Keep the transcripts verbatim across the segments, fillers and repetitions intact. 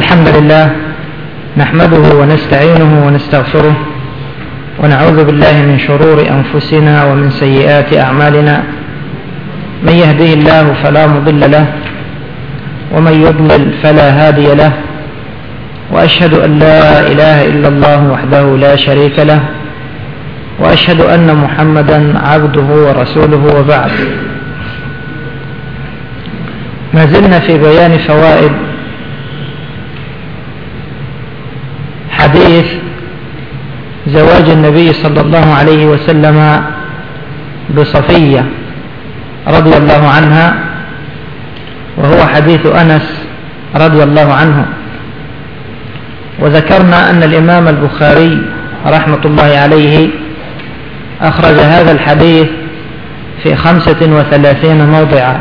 الحمد لله نحمده ونستعينه ونستغفره ونعوذ بالله من شرور أنفسنا ومن سيئات أعمالنا. من يهده الله فلا مضل له ومن يضلل فلا هادي له، وأشهد أن لا إله إلا الله وحده لا شريك له، وأشهد أن محمدا عبده ورسوله، وبعد. ما زلنا في بيان فوائد حديث زواج النبي صلى الله عليه وسلم بصفية رضي الله عنها، وهو حديث أنس رضي الله عنه. وذكرنا أن الإمام البخاري رحمة الله عليه أخرج هذا الحديث في خمسة وثلاثين موضعا،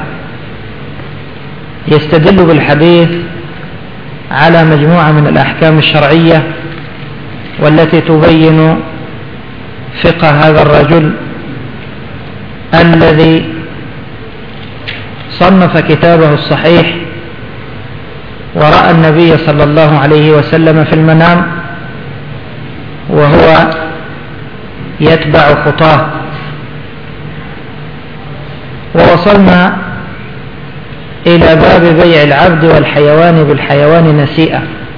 يستدل بالحديث على مجموعة من الأحكام الشرعية والتي تبين فقه هذا الرجل الذي صنف كتابه الصحيح ورأى النبي صلى الله عليه وسلم في المنام وهو يتبع خطاه. ووصلنا إلى باب بيع العبد والحيوان بالحيوان نسيئة.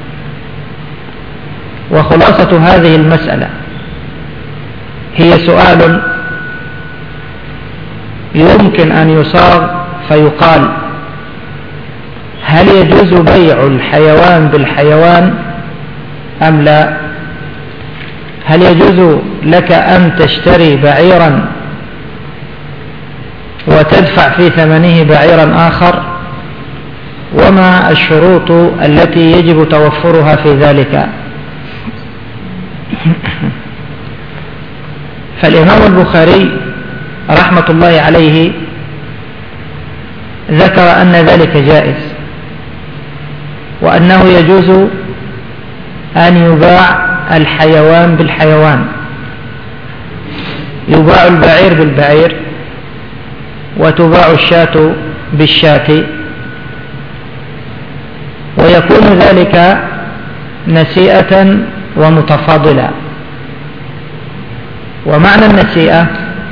وخلاصة هذه المسألة هي سؤال يمكن أن يصاغ فيقال: هل يجوز بيع الحيوان بالحيوان أم لا؟ هل يجوز لك أن تشتري بعيرا وتدفع في ثمنه بعيرا آخر؟ وما الشروط التي يجب توفرها في ذلك؟ فالإمام البخاري رحمة الله عليه ذكر أن ذلك جائز، وأنه يجوز أن يباع الحيوان بالحيوان، يباع البعير بالبعير وتباع الشاة بالشاة، ويكون ذلك نسيئة ومتفاضلة. ومعنى النسيئة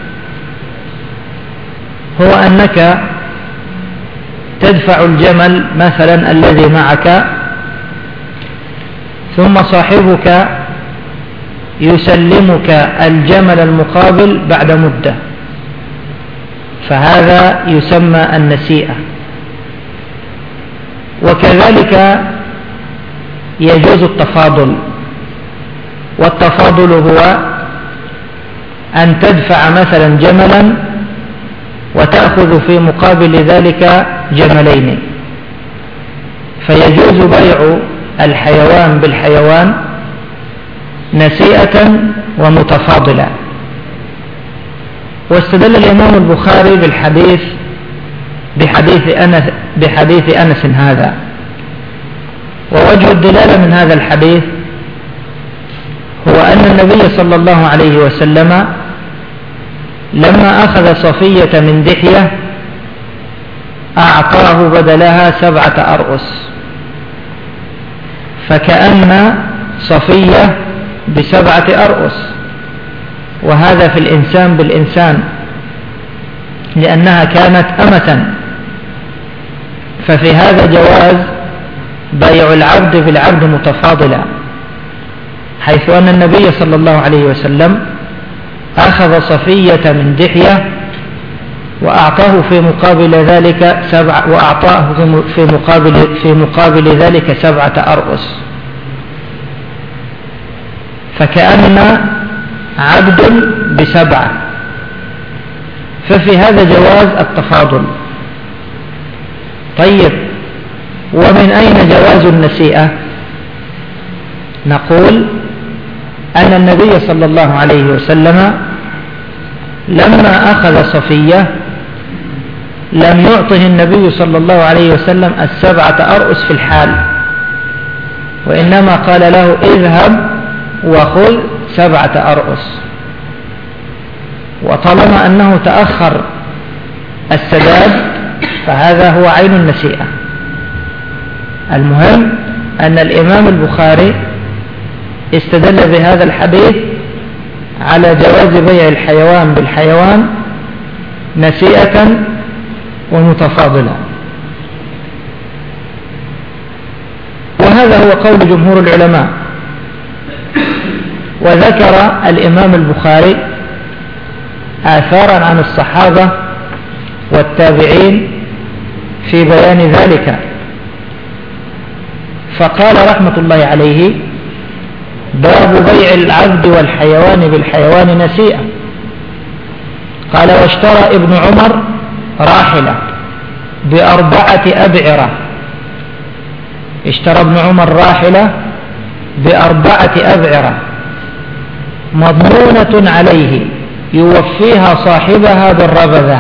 هو أنك تدفع الجمل مثلا الذي معك، ثم صاحبك يسلمك الجمل المقابل بعد مدة، فهذا يسمى النسيئة. وكذلك يجوز التفاضل، والتفاضل هو أن تدفع مثلا جملا وتأخذ في مقابل ذلك جملين، فيجوز بيع الحيوان بالحيوان نسيئة ومتفاضلة. واستدل الإمام البخاري بالحديث بحديث أنس, بحديث أنس هذا. ووجه الدلالة من هذا الحديث هو أن النبي صلى الله عليه وسلم لما أخذ صفية من دحية أعطاه بدلها سبعة أرؤس، فكأن صفية بسبعة أرؤس، وهذا في الإنسان بالإنسان، لأنها كانت أمة. ففي هذا جواز بيع العبد بالعبد متفاضلا، حيث أن النبي صلى الله عليه وسلم أخذ صفية من دحية وأعطاه في مقابل ذلك سبع وأعطاه في مقابل في مقابل ذلك سبعة أرؤس، فكأن عبد بسبعة. ففي هذا جواز التفاضل. طيب، ومن أين جواز النسيئة؟ نقول أن النبي صلى الله عليه وسلم لما أخذ صفية لم يعطه النبي صلى الله عليه وسلم السبعة أرؤس في الحال، وإنما قال له: اذهب وخذ سبعة أرؤس. وطالما أنه تأخر السداد فهذا هو عين النسيئة. المهم أن الإمام البخاري استدل بهذا الحديث على جواز بيع الحيوان بالحيوان نسيئة ومتفاضلة، وهذا هو قول جمهور العلماء. وذكر الإمام البخاري آثارا عن الصحابة والتابعين في بيان ذلك، فقال رحمة الله عليه: باب بيع العبد والحيوان بالحيوان نسيئة. قال: واشترى ابن عمر راحلة بأربعة أبعرة. اشترى ابن عمر راحلة بأربعة أبعرة مضمونة عليه يوفيها صاحبها بالربذة.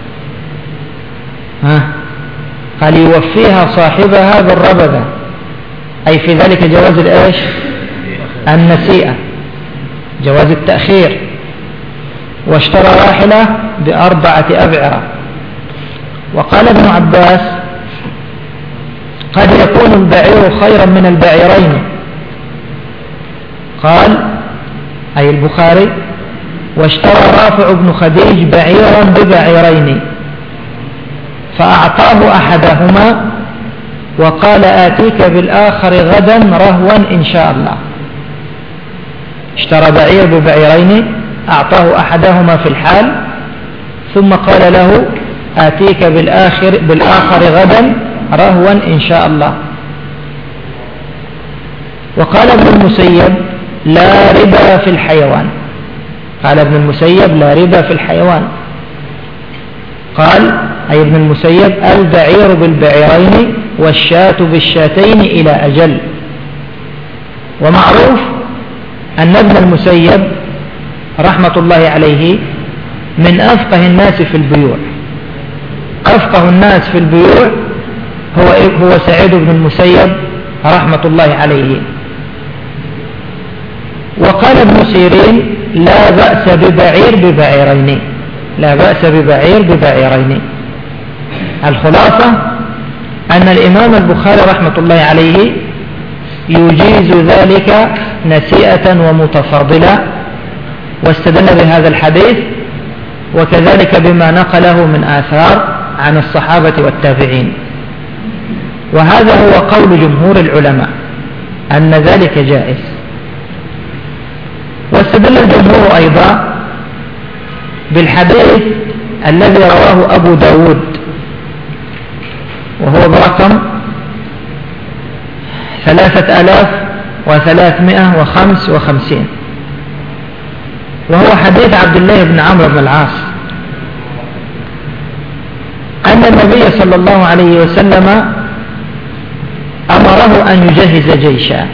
ها قال: يوفيها صاحبها بالربذة، أي في ذلك جواز الإيش؟ النسيئة، جواز التأخير. واشترى راحلة بأربعة أبعرة. وقال ابن عباس: قد يكون البعير خيرا من البعيرين. قال أي البخاري: واشترى رافع بن خديج بعيرا ببعيرين فأعطاه أحدهما وقال: آتيك بالآخر غدا رهوا إن شاء الله. اشترى بعير ببعيرين، أعطاه أحدهما في الحال، ثم قال له: آتيك بالآخر, بالآخر غدا رهوا إن شاء الله. وقال ابن المسيب: لا ربا في الحيوان. قال ابن المسيب: لا ربا في الحيوان. قال أي ابن المسيب: البعير بالبعيرين والشاة بالشاتين إلى أجل. ومعروف أن ابن المسيب رحمة الله عليه من أفقه الناس في البيوع. أفقه الناس في البيوع هو هو سعيد بن المسيب رحمة الله عليه. وقال ابن سيرين: لا بأس ببعير ببعيرين، لا بأس ببعير ببعيرين. الخلاصة أن الإمام البخاري رحمة الله عليه يجيز ذلك نسيئة ومتفاضلة، واستدل بهذا الحديث وكذلك بما نقله من آثار عن الصحابة والتابعين. وهذا هو قول جمهور العلماء أن ذلك جائز. واستدل الجمهور أيضا بالحديث الذي رواه أبو داود وهو برقم ثلاثة آلاف وثلاثمائة وخمس وخمسين، وهو حديث عبد الله بن عمرو بن العاص أن النبي صلى الله عليه وسلم أمره أن يجهز جيشا،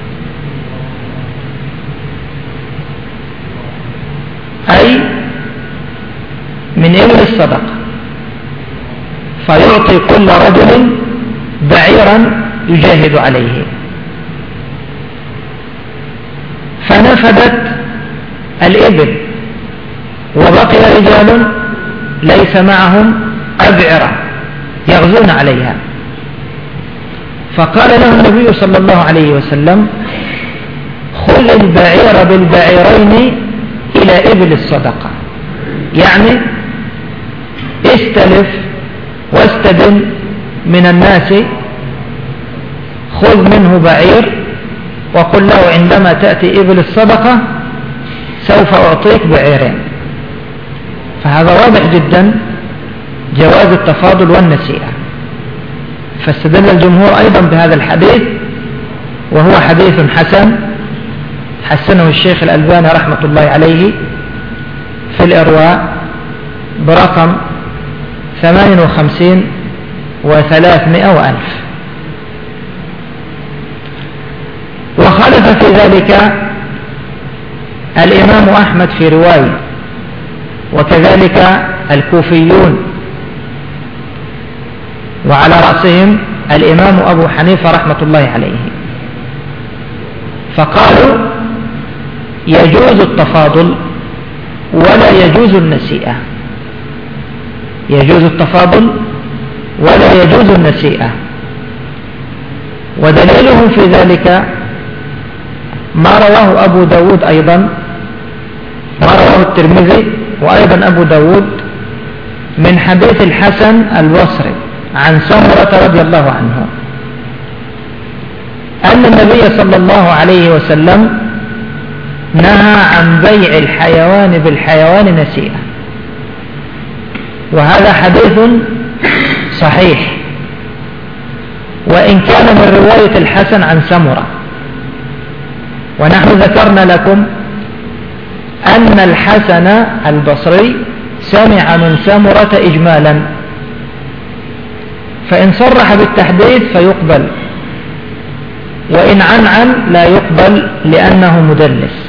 أي من إبل الصدقة، فيعطي كل رجل بعيرا يجاهد عليه. فنفدت الإبل وبقي رجال ليس معهم أبعرة يغزون عليها، فقال له النبي صلى الله عليه وسلم: خل البعير بالبعيرين إلى إبل الصدقة، يعني استلف واستدن من الناس، خذ منه بعير وقل له عندما تأتي إبل الصدقة سوف أعطيك بعيرين. فهذا واضح جدا جواز التفاضل والنسيئة. فاستدل الجمهور أيضا بهذا الحديث، وهو حديث حسن حسنه الشيخ الألباني رحمة الله عليه في الإرواء برقم ثمان وخمسين وثلاثمائة وألف. وخالف في ذلك الإمام أحمد في رواية، وكذلك الكوفيون، وعلى رأسهم الإمام أبو حنيفة رحمة الله عليه، فقالوا يجوز التفاضل ولا يجوز النسيئة، يجوز التفاضل ولا يجوز النسيئة. ودليلهم في ذلك ما رواه أبو داود أيضا، ما رواه الترمذي وأيضا أبو داود من حديث الحسن البصري عن سمرة رضي الله عنه أن النبي صلى الله عليه وسلم نهى عن بيع الحيوان بالحيوان نسيئة. وهذا حديث صحيح، وإن كان من رواية الحسن عن سمرة. ونحن ذكرنا لكم أن الحسن البصري سمع من سمرة إجمالا، فإن صرح بالتحديث فيقبل، وإن عنعن لا يقبل لأنه مدلس.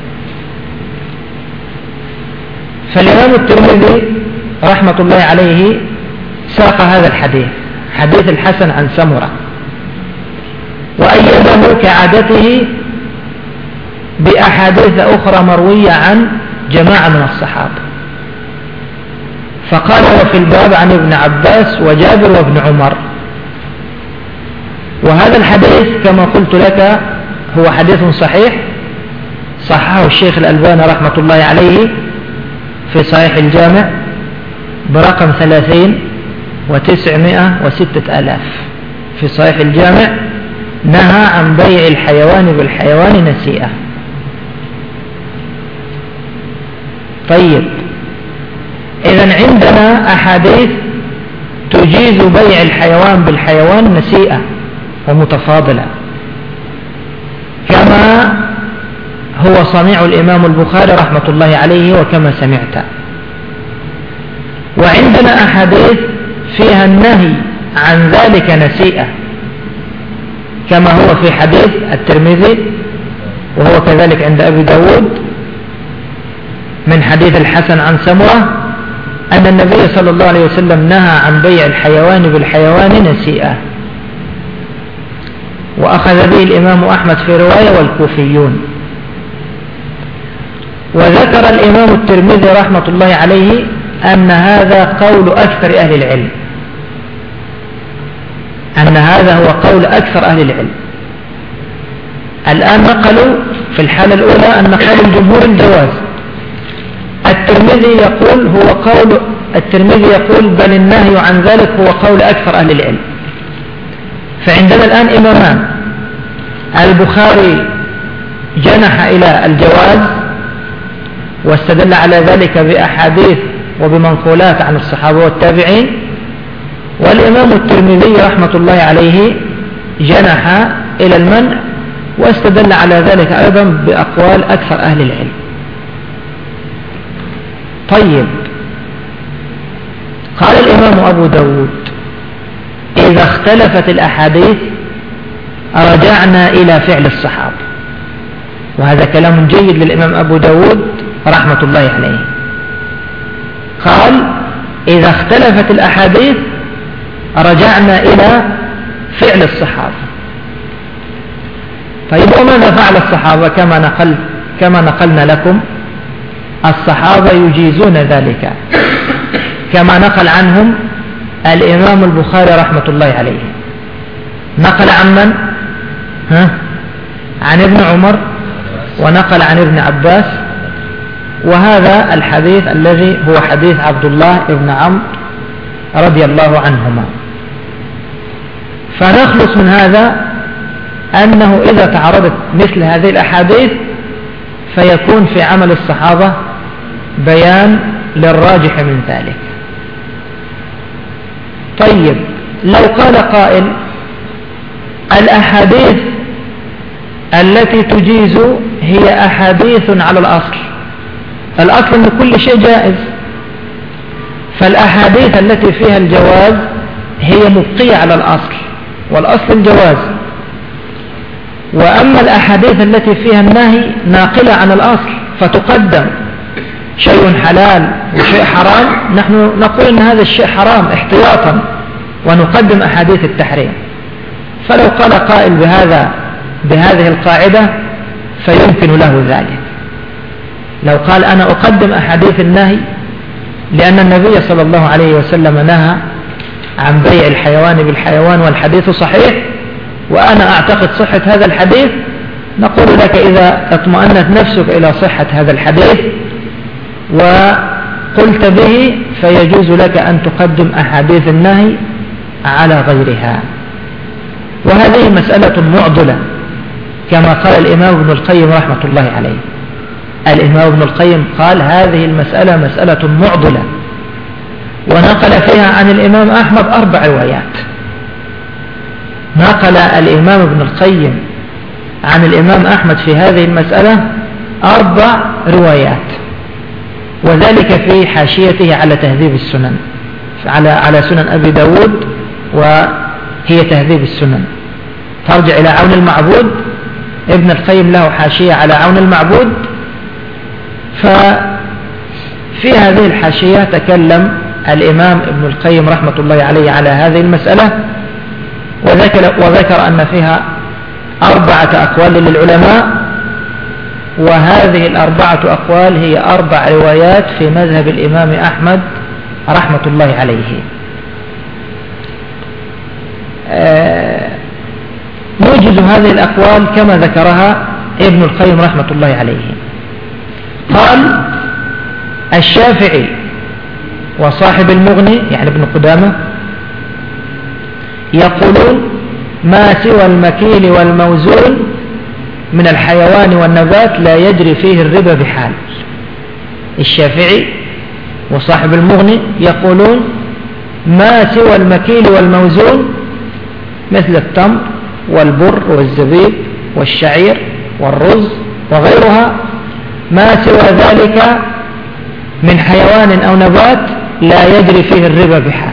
فالإمام الترمذي رحمة الله عليه ساق هذا الحديث، حديث الحسن عن سمرة، وأيده كعادته بأحاديث أخرى مروية عن جماعة من الصحابة، فقال وفي الباب عن ابن عباس وجابر وابن عمر. وهذا الحديث كما قلت لك هو حديث صحيح، صححه الشيخ الألباني رحمة الله عليه في صحيح الجامع برقم ثلاثين وتسعمائة وستة آلاف. في صحيح الجامع نهى عن بيع الحيوان بالحيوان نسيئة. طيب، إذن عندنا أحاديث تجيز بيع الحيوان بالحيوان نسيئة ومتفاضلة، كما هو صنيع الإمام البخاري رحمة الله عليه وكما سمعت. وعندنا أحاديث فيها النهي عن ذلك نسيئة، كما هو في حديث الترمذي وهو كذلك عند أبي داود من حديث الحسن عن سمرة أن النبي صلى الله عليه وسلم نهى عن بيع الحيوان بالحيوان نسيئة، وأخذ به الإمام أحمد في رواية والكوفيون. وذكر الإمام الترمذي رحمة الله عليه أن هذا قول أكثر أهل العلم، أن هذا هو قول أكثر أهل العلم. الآن نقلوا في الحالة الأولى أن قول الجمهور الجواز، الترمذي يقول هو قول الترمذي يقول بل النهي عن ذلك هو قول أكثر أهل العلم. فعندنا الآن إمامان، البخاري جنح إلى الجواز واستدل على ذلك بأحاديث وبمنقولات عن الصحابة والتابعين، والإمام الترمذي رحمة الله عليه جنح إلى المنع واستدل على ذلك أيضا بأقوال أكثر أهل العلم. طيب، قال الإمام أبو داود إذا اختلفت الأحاديث رجعنا إلى فعل الصحابة. وهذا كلام جيد للإمام أبو داود رحمة الله عليه. قال إذا اختلفت الأحاديث رجعنا إلى فعل الصحابة. طيب، وماذا فعل الصحابة؟ كما نقل كما نقلنا لكم الصحابة يجيزون ذلك، كما نقل عنهم الإمام البخاري رحمة الله عليه. نقل عن من؟ ها؟ عن ابن عمر، ونقل عن ابن عباس، وهذا الحديث الذي هو حديث عبد الله بن عمرو رضي الله عنهما. فنخلص من هذا أنه إذا تعرضت مثل هذه الأحاديث فيكون في عمل الصحابة بيان للراجح من ذلك. طيب، لو قال قائل الأحاديث التي تجيز هي أحاديث على الأصل، الأصل أن كل شيء جائز، فالأحاديث التي فيها الجواز هي مبقية على الأصل، والأصل الجواز. وأما الأحاديث التي فيها النهي ناقلة عن الأصل فتقدم شيء حلال وشيء حرام، نحن نقول أن هذا الشيء حرام احتياطا ونقدم أحاديث التحريم. فلو قال قائل بهذا بهذه القاعدة فيمكن له ذلك. لو قال أنا أقدم أحاديث النهي لأن النبي صلى الله عليه وسلم نهى عن بيع الحيوان بالحيوان والحديث صحيح، وأنا أعتقد صحة هذا الحديث، نقول لك إذا اطمأنت نفسك إلى صحة هذا الحديث وقلت به فيجوز لك أن تقدم أحاديث النهي على غيرها. وهذه مسألة معضلة كما قال الإمام ابن القيم رحمة الله عليه. الإمام ابن القيم قال هذه المسألة مسألة معضلة، ونقل فيها عن الإمام أحمد أربع روايات. نقل الإمام ابن القيم عن الإمام أحمد في هذه المسألة أربع روايات، وذلك في حاشيته على تهذيب السنن، على على سنن أبي داود، وهي تهذيب السنن. ترجع إلى عون المعبود، ابن القيم له حاشية على عون المعبود، ففي هذه الحاشية تكلم الإمام ابن القيم رحمة الله عليه على هذه المسألة، وذكر, وذكر أن فيها أربعة أقوال للعلماء، وهذه الأربعة أقوال هي أربع روايات في مذهب الإمام أحمد رحمة الله عليه. موجز هذه الأقوال كما ذكرها ابن القيم رحمة الله عليه. قال الشافعي وصاحب المغني يعني ابن قدامة يقولون ما سوى المكيل والموزون من الحيوان والنبات لا يجري فيه الربا بحال. الشافعي وصاحب المغني يقولون ما سوى المكيل والموزون مثل التمر والبر والزبيب والشعير والرز وغيرها، ما سوى ذلك من حيوان أو نبات لا يجري فيه الربا بحال.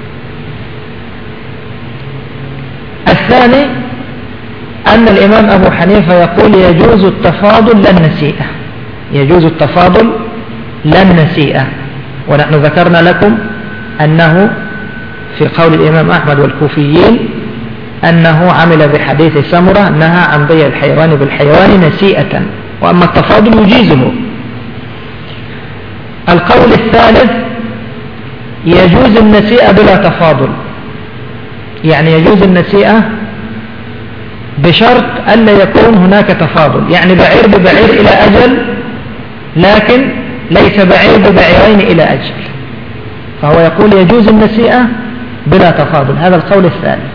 الثاني أن الإمام أبو حنيفة يقول يجوز التفاضل لا النسيئة، يجوز التفاضل لا النسيئة. ونحن ذكرنا لكم أنه في قول الإمام أحمد والكوفيين أنه عمل بحديث سمرة نهى عن بيع الحيوان بالحيوان نسيئة، وأما التفاضل يجيزه. القول الثالث يجوز النسيئة بلا تفاضل، يعني يجوز النسيئة بشرط ألا يكون هناك تفاضل، يعني بعير ببعير إلى أجل لكن ليس بعير ببعيرين إلى أجل، فهو يقول يجوز النسيئة بلا تفاضل. هذا القول الثالث.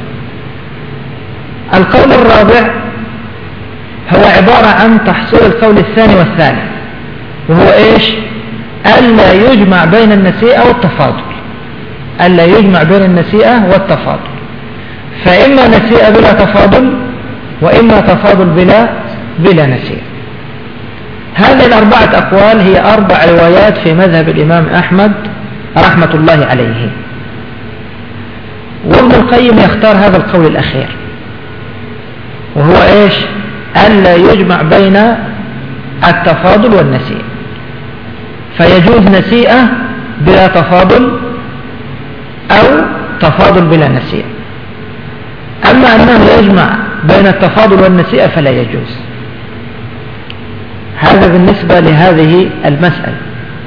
القول الرابع هو عبارة عن تحصيل القول الثاني والثالث، وهو إيش؟ ألا يجمع بين النسيئة والتفاضل، ألا يجمع بين النسيئة والتفاضل، فإما نسيئة بلا تفاضل وإما تفاضل بلا بلا نسيئة. هذه الأربعة أقوال هي أربع روايات في مذهب الإمام أحمد رحمة الله عليه، وابن القيم يختار هذا القول الأخير، وهو إيش؟ ألا يجمع بين التفاضل والنسيئة، فيجوز نسيئة بلا تفاضل أو تفاضل بلا نسيئة. أما أنه يجمع بين التفاضل والنسيئة فلا يجوز. هذا بالنسبة لهذه المسألة.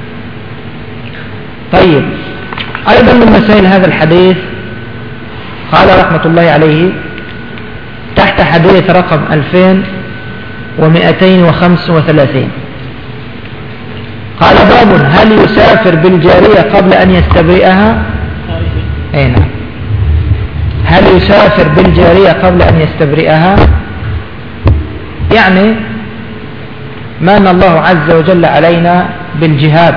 طيب، أيضا من مسائل هذا الحديث قال رحمة الله عليه تحت حديث رقم ألفين ومئتين وخمس وثلاثين قال باب هل يسافر بالجارية قبل أن يستبرئها؟ أي نعم. هل يسافر بالجارية قبل أن يستبرئها؟ يعني من الله عز وجل علينا بالجهاد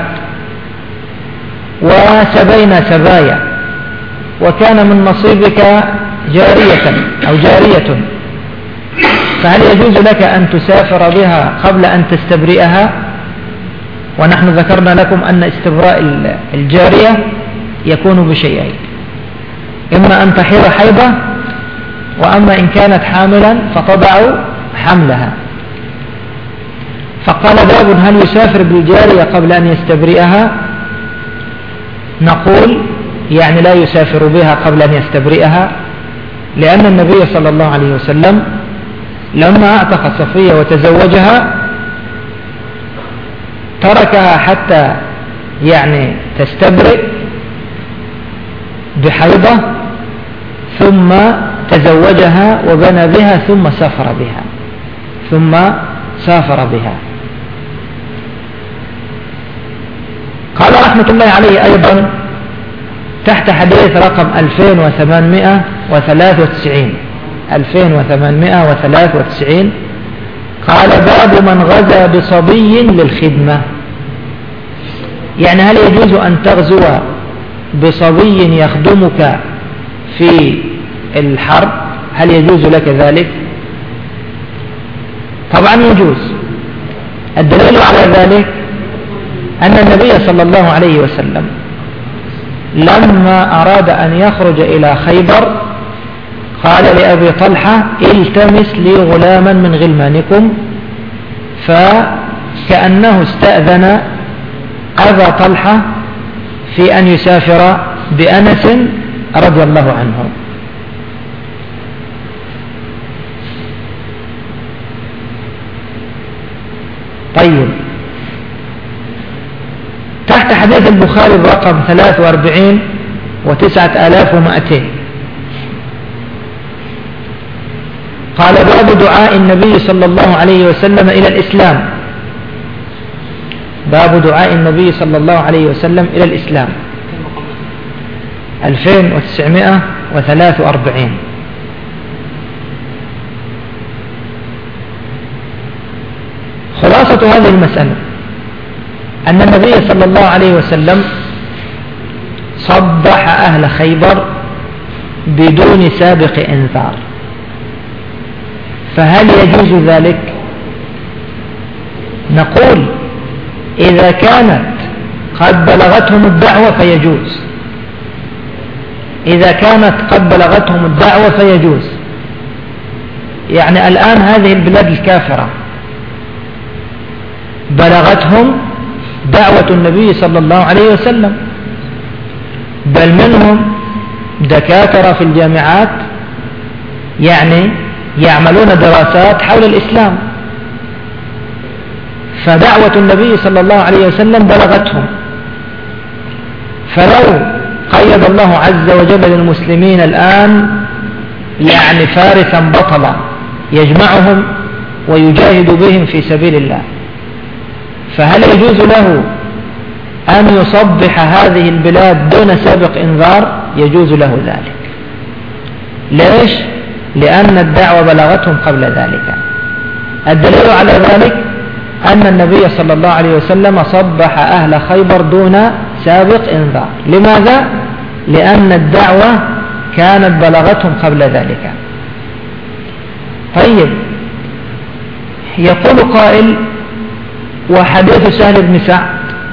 وسبينا سبايا، وكان من نصيبك جارية أو جارية، فهل يجوز لك أن تسافر بها قبل أن تستبرئها؟ ونحن ذكرنا لكم أن استبراء الجارية يكون بشيئين، إما أن تحيض حيضة، وأما إن كانت حاملا فتضع حملها. فقال باب هل يسافر بالجارية قبل أن يستبرئها؟ نقول يعني لا يسافر بها قبل أن يستبرئها، لأن النبي صلى الله عليه وسلم لما أعتق صفية وتزوجها تركها حتى يعني تستبرئ بحيضة ثم تزوجها وبنى بها ثم سافر بها ثم سافر بها. قال رحمة الله عليه أيضا تحت حديث رقم ألفين وثمانمائة وثلاثة وتسعين ألفين وثمانمائة وثلاثة وتسعين قال باب من غزا بصبي للخدمة. يعني هل يجوز أن تغزو بصبي يخدمك في الحرب؟ هل يجوز لك ذلك؟ طبعا يجوز. الدليل على ذلك أن النبي صلى الله عليه وسلم لما أراد أن يخرج إلى خيبر قال لأبي طلحة التمس لي غلاما من غلمانكم، فكأنه استأذن أبا طلحة في أن يسافر بأنس رضي الله عنه. طيب، تحت حديث البخاري برقم ثلاثة وأربعين وتسعة آلاف ومائتين قال باب دعاء النبي صلى الله عليه وسلم إلى الإسلام. باب دعاء النبي صلى الله عليه وسلم إلى الإسلام ألفين وتسعمائة وثلاثة وأربعين. خلاصة هذه المسألة أن النبي صلى الله عليه وسلم صبح أهل خيبر بدون سابق إنذار، فهل يجوز ذلك؟ نقول إذا كانت قد بلغتهم الدعوة فيجوز، إذا كانت قد بلغتهم الدعوة فيجوز. يعني الآن هذه البلاد الكافرة بلغتهم دعوة النبي صلى الله عليه وسلم، بل منهم دكاترة في الجامعات يعني يعملون دراسات حول الإسلام، فدعوة النبي صلى الله عليه وسلم بلغتهم. فلو قيد الله عز وجل للمسلمين الآن يعني فارسا بطلا يجمعهم ويجاهد بهم في سبيل الله، فهل يجوز له أن يصبح هذه البلاد دون سابق إنذار؟ يجوز له ذلك. ليش؟ لأن الدعوة بلغتهم قبل ذلك. الدليل على ذلك أن النبي صلى الله عليه وسلم صبح أهل خيبر دون سابق إنذار. لماذا؟ لأن الدعوة كانت بلغتهم قبل ذلك. طيب، يقول قائل وحديث سهل بن سعد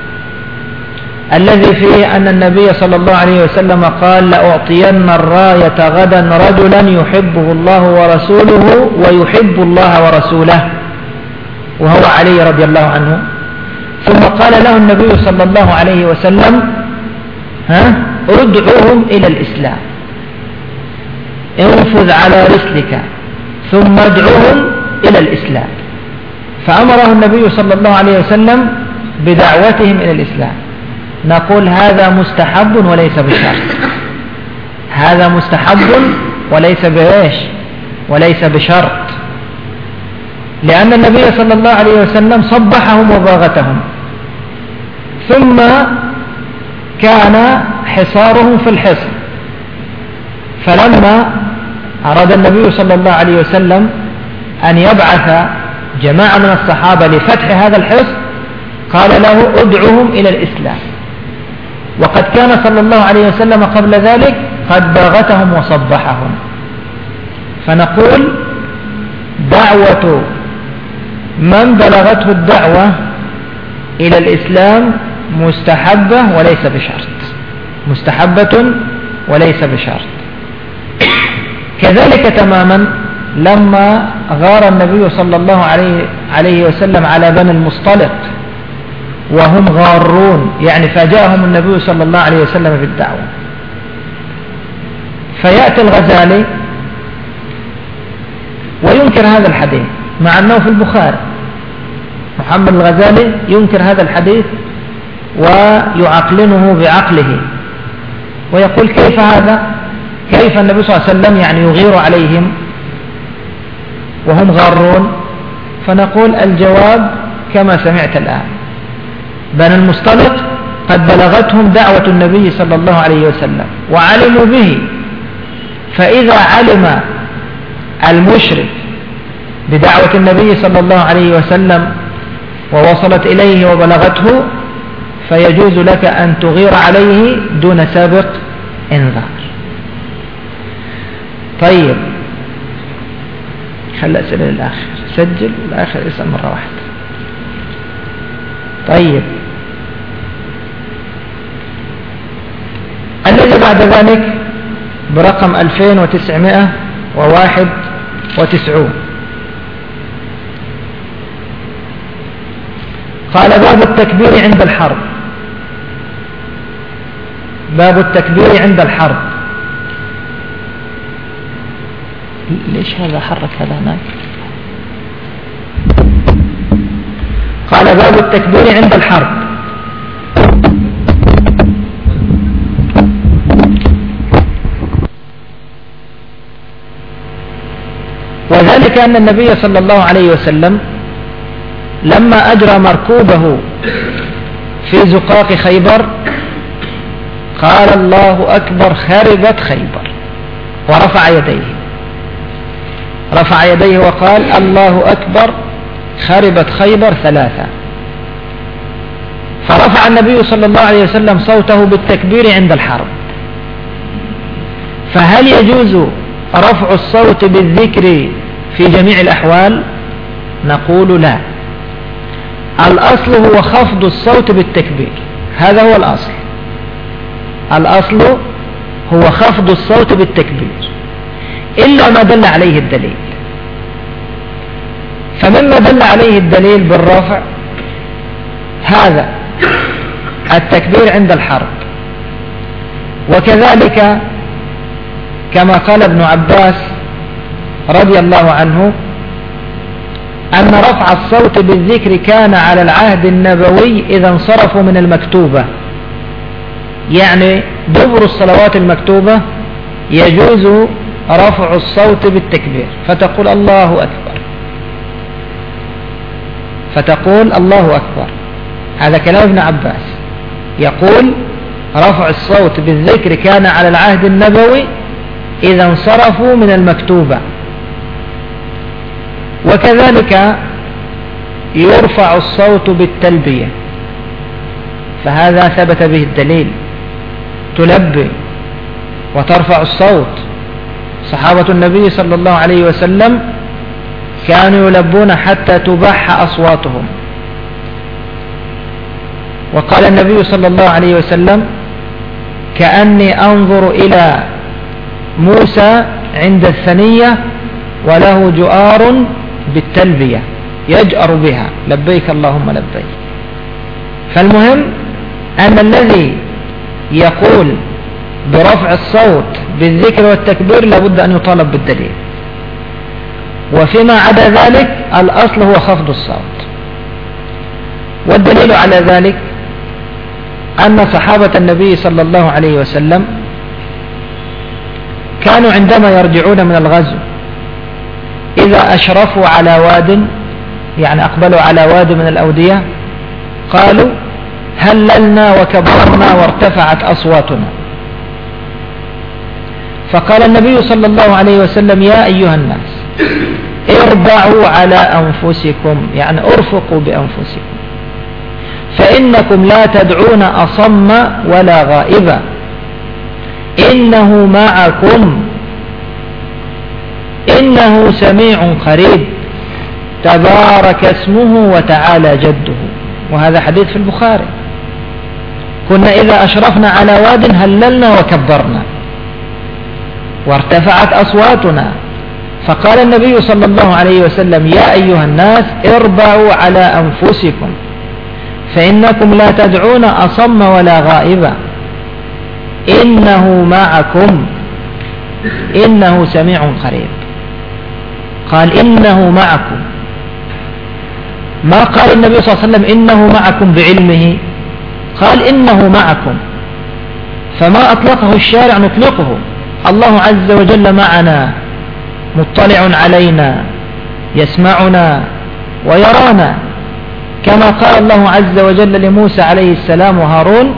الذي فيه أن النبي صلى الله عليه وسلم قال لأعطين الراية غدا رجلا يحبه الله ورسوله ويحب الله ورسوله، وهو علي رضي الله عنه. ثم قال له النبي صلى الله عليه وسلم ها ادعوهم إلى الإسلام، انفذ على رسلك ثم ادعوهم إلى الإسلام. فأمره النبي صلى الله عليه وسلم بدعوتهم إلى الإسلام. نقول هذا مستحب وليس بشرط، هذا مستحب وليس بإيش وليس بشرط، لأن النبي صلى الله عليه وسلم صبحهم وباغتهم، ثم كان حصارهم في الحصن. فلما أراد النبي صلى الله عليه وسلم أن يبعث جماعة من الصحابة لفتح هذا الحصن قال له ادعوهم إلى الإسلام، وقد كان صلى الله عليه وسلم قبل ذلك قد باغتهم وصبحهم. فنقول دعوة من بلغته الدعوة إلى الإسلام مستحبة وليس بشرط، مستحبة وليس بشرط. كذلك تماما لما غار النبي صلى الله عليه وسلم على بني المصطلق وهم غارون، يعني فاجأهم النبي صلى الله عليه وسلم بالدعوة، فيأتي الغزالي وينكر هذا الحديث مع أنه في البخاري. محمد الغزالي ينكر هذا الحديث ويعقلنه بعقله ويقول كيف هذا؟ كيف النبي صلى الله عليه وسلم يعني يغير عليهم وهم غارون؟ فنقول الجواب كما سمعت الآن. بني المصطلق قد بلغتهم دعوة النبي صلى الله عليه وسلم وعلموا به، فإذا علم المشرك بدعوة النبي صلى الله عليه وسلم ووصلت إليه وبلغته فيجوز لك أن تغير عليه دون سابق إنذار. طيب خلي الأسئلة للآخر، سجل والآخر اسأل مرة واحدة. طيب الذي بعد ذلك برقم ألفين وتسعمائة وواحد وتسعون قال باب التكبير عند الحرب. باب التكبير عند الحرب. ليش هذا حرك هذا هناك؟ قال باب التكبير عند الحرب. وذلك أن النبي صلى الله عليه وسلم لما أجرى مركوبه في زقاق خيبر قال الله أكبر خربت خيبر، ورفع يديه رفع يديه وقال الله أكبر خربت خيبر ثلاثة. فرفع النبي صلى الله عليه وسلم صوته بالتكبير عند الحرب. فهل يجوز رفع الصوت بالذكر في جميع الأحوال؟ نقول لا، الأصل هو خفض الصوت بالتكبير، هذا هو الأصل. الأصل هو خفض الصوت بالتكبير إلا ما دل عليه الدليل. فمما دل عليه الدليل بالرفع هذا التكبير عند الحرب، وكذلك كما قال ابن عباس رضي الله عنه أن رفع الصوت بالذكر كان على العهد النبوي إذا انصرفوا من المكتوبة، يعني دبر الصلوات المكتوبة يجوز رفع الصوت بالتكبير، فتقول الله أكبر فتقول الله أكبر. هذا كلام ابن عباس، يقول رفع الصوت بالذكر كان على العهد النبوي إذا انصرفوا من المكتوبة. وكذلك يرفع الصوت بالتلبية، فهذا ثبت به الدليل، تلبي وترفع الصوت. صحابة النبي صلى الله عليه وسلم كانوا يلبون حتى تبح أصواتهم. وقال النبي صلى الله عليه وسلم كأني أنظر إلى موسى عند الثنية وله جؤار بالتلبية يجأر بها لبيك اللهم لبيك. فالمهم أن الذي يقول برفع الصوت بالذكر والتكبير لابد أن يطالب بالدليل، وفيما عدا ذلك الأصل هو خفض الصوت. والدليل على ذلك أن صحابة النبي صلى الله عليه وسلم كانوا عندما يرجعون من الغزو إذا أشرفوا على واد، يعني أقبلوا على واد من الأودية، قالوا هللنا وكبرنا وارتفعت أصواتنا. فقال النبي صلى الله عليه وسلم يا أيها الناس اربعوا على أنفسكم، يعني ارفقوا بأنفسكم، فإنكم لا تدعون أصم ولا غائبا، إنه معكم إنه سميع قريب تبارك اسمه وتعالى جده. وهذا حديث في البخاري. كنا إذا أشرفنا على واد هللنا وكبرنا وارتفعت أصواتنا. فقال النبي صلى الله عليه وسلم يا أيها الناس اربعوا على أنفسكم فإنكم لا تدعون أصم ولا غائبا، إنه معكم إنه سميع قريب. قال إنه معكم، ما قال النبي صلى الله عليه وسلم إنه معكم بعلمه، قال إنه معكم. فما أطلقه الشارع نطلقه، الله عز وجل معنا مطلع علينا يسمعنا ويرانا، كما قال الله عز وجل لموسى عليه السلام وهارون: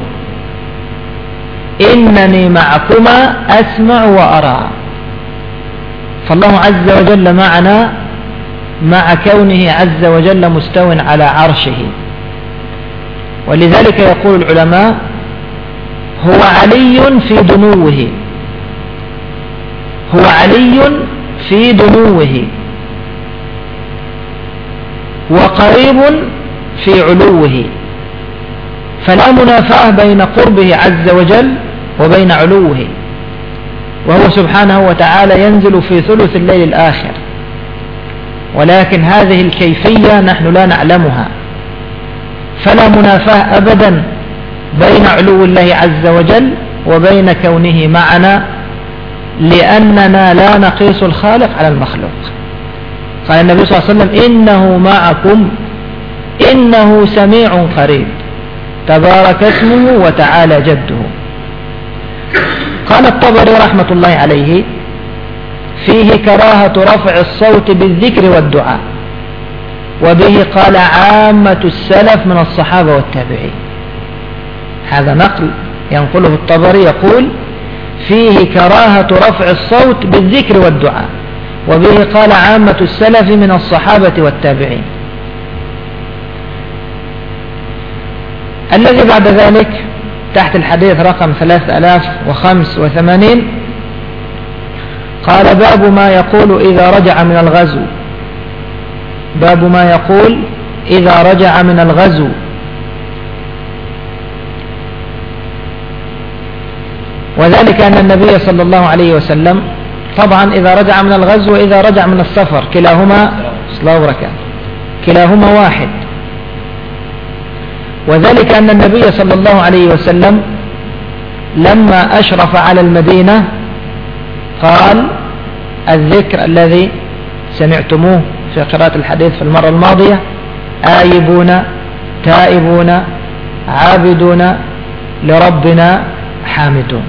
إنني معكما أسمع وأرى. فالله عز وجل معنا مع كونه عز وجل مستو على عرشه. ولذلك يقول العلماء: هو علي في دنوه، هو علي في دنوه وقريب في علوه، فلا منافاة بين قربه عز وجل وبين علوه، وهو سبحانه وتعالى ينزل في ثلث الليل الآخر، ولكن هذه الكيفية نحن لا نعلمها، فلا منافاة أبدا بين علو الله عز وجل وبين كونه معنا، لأننا لا نقيس الخالق على المخلوق. قال النبي صلى الله عليه وسلم: إنه معكم إنه سميع قريب تبارك اسمه وتعالى جده. قال الطبري رحمة الله عليه: فيه كراهة رفع الصوت بالذكر والدعاء، وبه قال عامة السلف من الصحابة والتابعين. هذا نقل ينقله الطبري يقول: فيه كراهة رفع الصوت بالذكر والدعاء، وبه قال عامة السلف من الصحابة والتابعين. الذي بعد ذلك تحت الحديث رقم ثلاثة آلاف وخمسة وثمانين قال: باب ما يقول إذا رجع من الغزو، باب ما يقول إذا رجع من الغزو. وذلك أن النبي صلى الله عليه وسلم، طبعا إذا رجع من الغزو وإذا رجع من السفر كلاهما كلاهما واحد. وذلك أن النبي صلى الله عليه وسلم لما أشرف على المدينة قال الذكر الذي سمعتموه في قراءة الحديث في المرة الماضية: آيبون تائبون عابدون لربنا حامدون.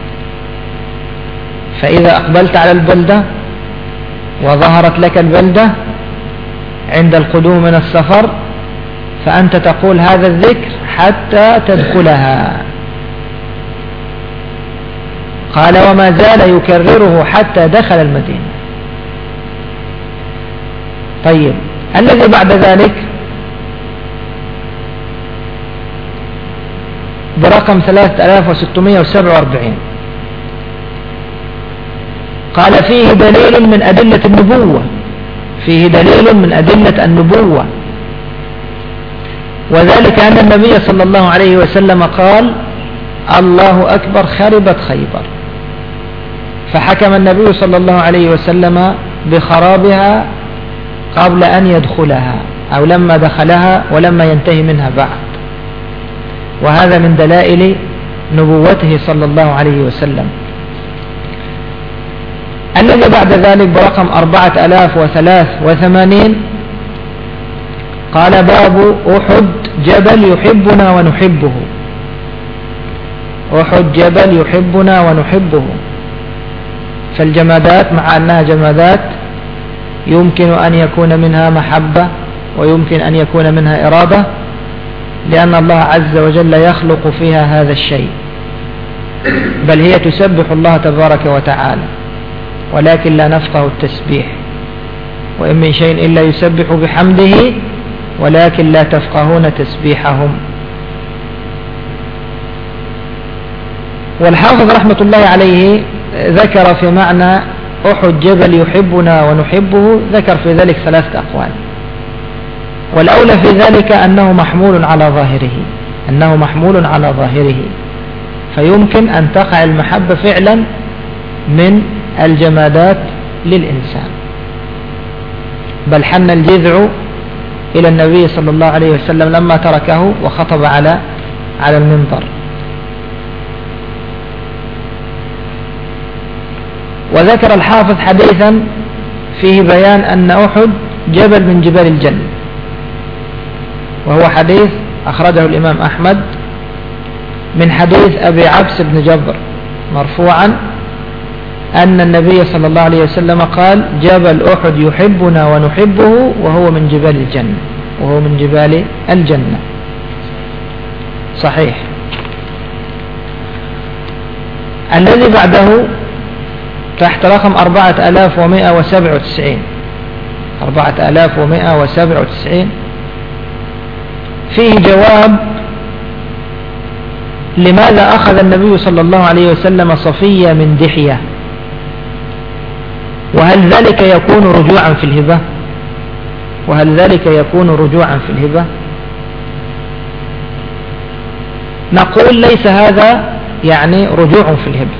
فإذا أقبلت على البلدة وظهرت لك البلدة عند القدوم من السفر فأنت تقول هذا الذكر حتى تدخلها. قال: وما زال يكرره حتى دخل المدينة. طيب، الذي بعد ذلك برقم ثلاثة آلاف وستمائة وسبعة وأربعين قال: فيه دليل من أدلة النبوة، فيه دليل من أدلة النبوة، وذلك أن النبي صلى الله عليه وسلم قال: الله أكبر خربت خيبر، فحكم النبي صلى الله عليه وسلم بخرابها قبل أن يدخلها أو لما دخلها ولما ينتهي منها بعد. وهذا من دلائل نبوته صلى الله عليه وسلم. الذي بعد ذلك برقم أربعة آلاف وثلاث وثمانين قال: باب أحد جبل يحبنا ونحبه، أحد جبل يحبنا ونحبه. فالجمادات مع أنها جمادات يمكن أن يكون منها محبة ويمكن أن يكون منها إرادة، لأن الله عز وجل يخلق فيها هذا الشيء، بل هي تسبح الله تبارك وتعالى، ولكن لا نفقه التسبيح. وإن من شيء إلا يسبح بحمده ولكن لا تفقهون تسبيحهم. والحافظ رحمة الله عليه ذكر في معنى أحد جبل يحبنا ونحبه، ذكر في ذلك ثلاثة أقوال، والأولى في ذلك أنه محمول على ظاهره، أنه محمول على ظاهره، فيمكن أن تقع المحبة فعلا من الجمادات للإنسان. بل حن الجذع إلى النبي صلى الله عليه وسلم لما تركه وخطب على على المنبر. وذكر الحافظ حديثا فيه بيان أن أحد جبل من جبال الجنة، وهو حديث أخرجه الإمام أحمد من حديث أبي عبس بن جبر مرفوعا: أن النبي صلى الله عليه وسلم قال جبل أحد يحبنا ونحبه وهو من جبال الجنة، وهو من جبال الجنة. صحيح. الذي بعده تحت رقم أربعة آلاف ومائة وسبعة وتسعين، أربعة آلاف ومائة وسبعة وتسعين، فيه جواب لماذا أخذ النبي صلى الله عليه وسلم صفية من دحية، وهل ذلك يكون رجوعا في الهبة، وهل ذلك يكون رجوعا في الهبة؟ نقول ليس هذا يعني رجوع في الهبة،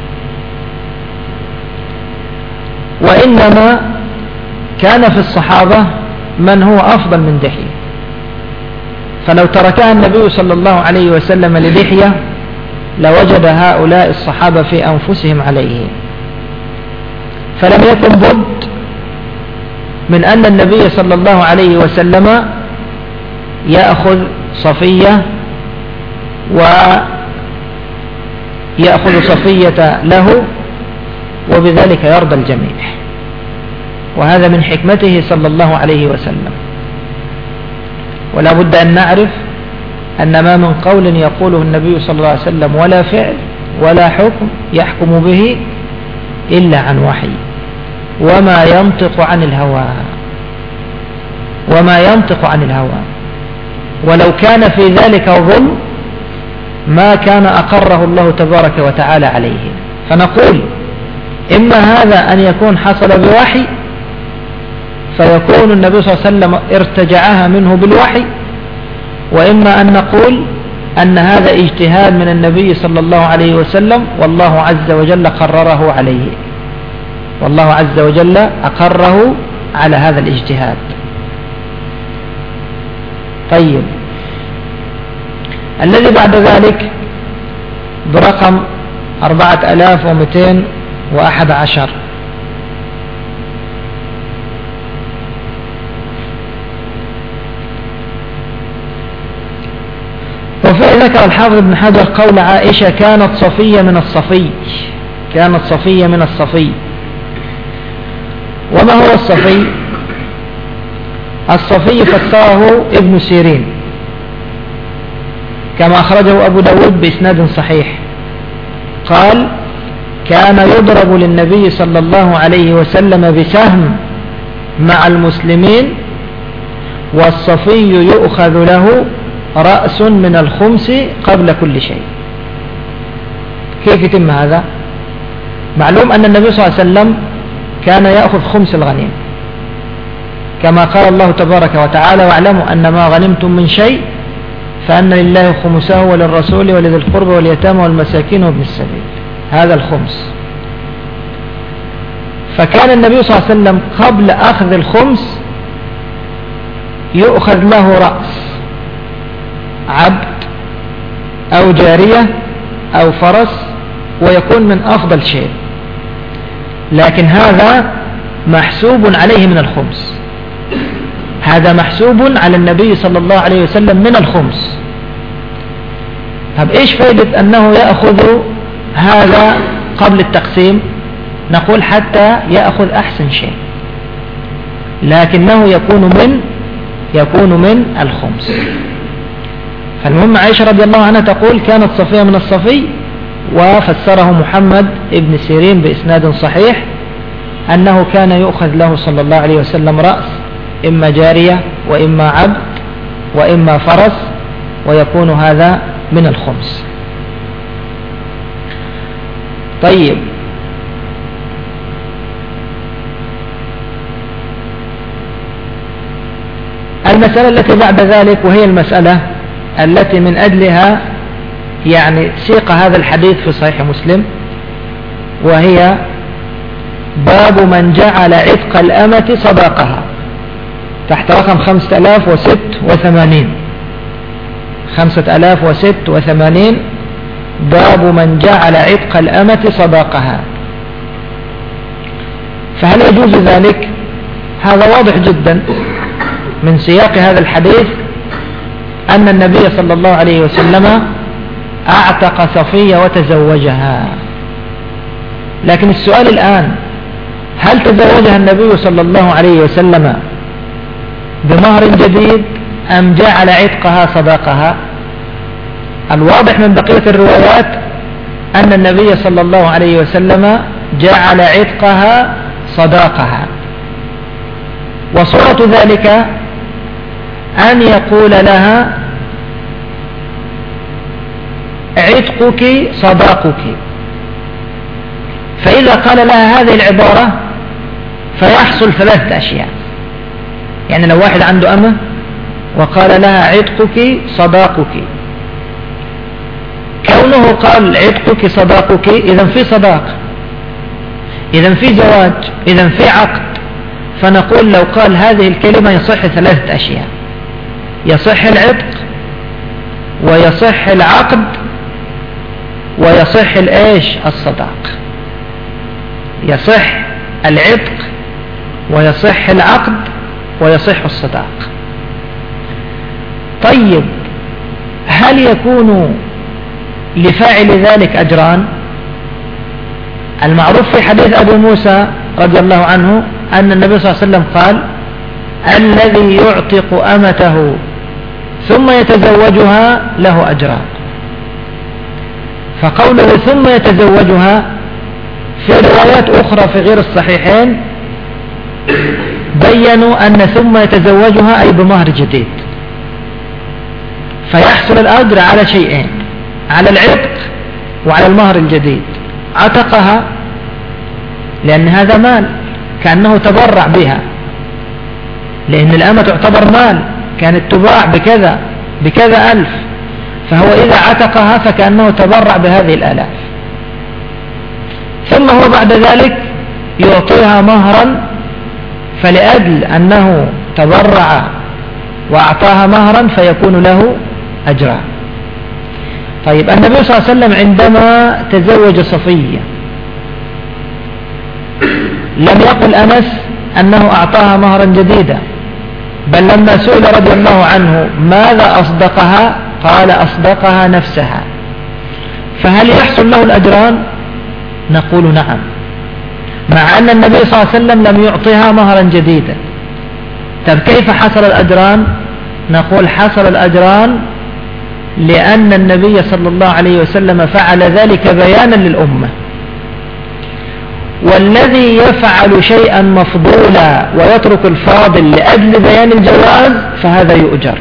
وإنما كان في الصحابة من هو أفضل من دحية، فلو تركها النبي صلى الله عليه وسلم لدحية لوجد هؤلاء الصحابة في أنفسهم عليه، فلم يكن بد من أن النبي صلى الله عليه وسلم يأخذ صفية ويأخذ صفية له، وبذلك يرضى الجميع، وهذا من حكمته صلى الله عليه وسلم. ولا بد أن نعرف أن ما من قول يقوله النبي صلى الله عليه وسلم ولا فعل ولا حكم يحكم به إلا عن وحي، وما ينطق عن الهوى، وما ينطق عن الهوى، ولو كان في ذلك ظلم ما كان أقره الله تبارك وتعالى عليه. فنقول إما هذا أن يكون حصل بوحي فيكون النبي صلى الله عليه وسلم ارتجعها منه بالوحي، وإما أن نقول أن هذا اجتهاد من النبي صلى الله عليه وسلم والله عز وجل قرره عليه، والله عز وجل أقره على هذا الاجتهاد. طيب، الذي بعد ذلك برقم أربعة آلاف ومئتين وأحد عشر، وفيه ذكر الحافظ ابن حجر قول عائشة كانت صفية من الصفي، كانت صفية من الصفي. وما هو الصفي؟ الصفي فسره ابن سيرين كما أخرجه أبو داود بإسناد صحيح، قال كان يضرب للنبي صلى الله عليه وسلم بسهم مع المسلمين، والصفي يؤخذ له رأس من الخمس قبل كل شيء. كيف يتم هذا؟ معلوم أن النبي صلى الله عليه وسلم كان يأخذ خمس الغنيم، كما قال الله تبارك وتعالى واعلموا أن ما غنمتم من شيء فأن لله خمسه وللرسول ولذي القربى واليتامى والمساكين وابن السبيل، هذا الخمس. فكان النبي صلى الله عليه وسلم قبل أخذ الخمس يؤخذ له رأس عبد أو جارية أو فرس، ويكون من أفضل شيء، لكن هذا محسوب عليه من الخمس، هذا محسوب على النبي صلى الله عليه وسلم من الخمس. طب إيش فائدة أنه يأخذ هذا قبل التقسيم؟ نقول حتى يأخذ أحسن شيء، لكنه يكون من يكون من الخمس. فالمهم عائشة رضي الله عنها تقول كانت صفية من الصفي، وفسره محمد ابن سيرين بإسناد صحيح أنه كان يؤخذ له صلى الله عليه وسلم رأس، إما جارية وإما عبد وإما فرس، ويكون هذا من الخمس. طيب، المسألة التي بعد ذلك وهي المسألة التي من أجلها يعني سيق هذا الحديث في صحيح مسلم، وهي باب من جعل عتق الأمة صداقها، تحت رقم خمسة آلاف وست وثمانين، خمسة آلاف وست وثمانين، باب من جعل عتق الأمة صداقها. فهل يجوز ذلك؟ هذا واضح جدا من سياق هذا الحديث أن النبي صلى الله عليه وسلم أعتق صفية وتزوجها، لكن السؤال الآن، هل تزوجها النبي صلى الله عليه وسلم بمهر جديد أم جعل عتقها صداقها؟ الواضح من بقية الروايات أن النبي صلى الله عليه وسلم جعل عتقها صداقها، وصورة ذلك أن يقول لها عتقك صداقك. فإذا قال لها هذه العبارة فيحصل ثلاثة أشياء. يعني لو واحد عنده أمة وقال لها عتقك صداقك، كونه قال عتقك صداقك إذن في صداق، إذن في زواج، إذن في عقد. فنقول لو قال هذه الكلمة يصح ثلاثة أشياء: يصح العتق، ويصح العقد، ويصح الإيش الصداق. يصح العتق ويصح العقد ويصح الصداق. طيب، هل يكون لفاعل ذلك أجران؟ المعروف في حديث أبي موسى رضي الله عنه أن النبي صلى الله عليه وسلم قال: الذي يعتق أمته ثم يتزوجها له أجران. فقوله ثم يتزوجها في روايات أخرى في غير الصحيحين بيّنوا أن ثم يتزوجها أي بمهر جديد، فيحصل الأجر على شيئين: على العتق وعلى المهر الجديد. عتقها لأن هذا مال، كأنه تبرع بها، لأن الأمة تعتبر مال، كانت تباع بكذا بكذا ألف، فهو إذا عتقها فكأنه تبرع بهذه الآلاف. ثم هو بعد ذلك يعطيها مهرا، فلأجل أنه تبرع وأعطاها مهرا فيكون له أجران. طيب، النبي صلى الله عليه وسلم عندما تزوج صفية لم يقل أنس أنه أعطاها مهرا جديدا، بل لما سئل رضي الله عنه ماذا أصدقها قال: أصدقها نفسها. فهل يحصل له الأجران؟ نقول نعم، مع أن النبي صلى الله عليه وسلم لم يعطيها مهرا جديدا. طب كيف حصل الأجران؟ نقول حصل الأجران لأن النبي صلى الله عليه وسلم فعل ذلك بيانا للأمة، والذي يفعل شيئا مفضولا ويترك الفاضل لأجل بيان الجواز فهذا يؤجر.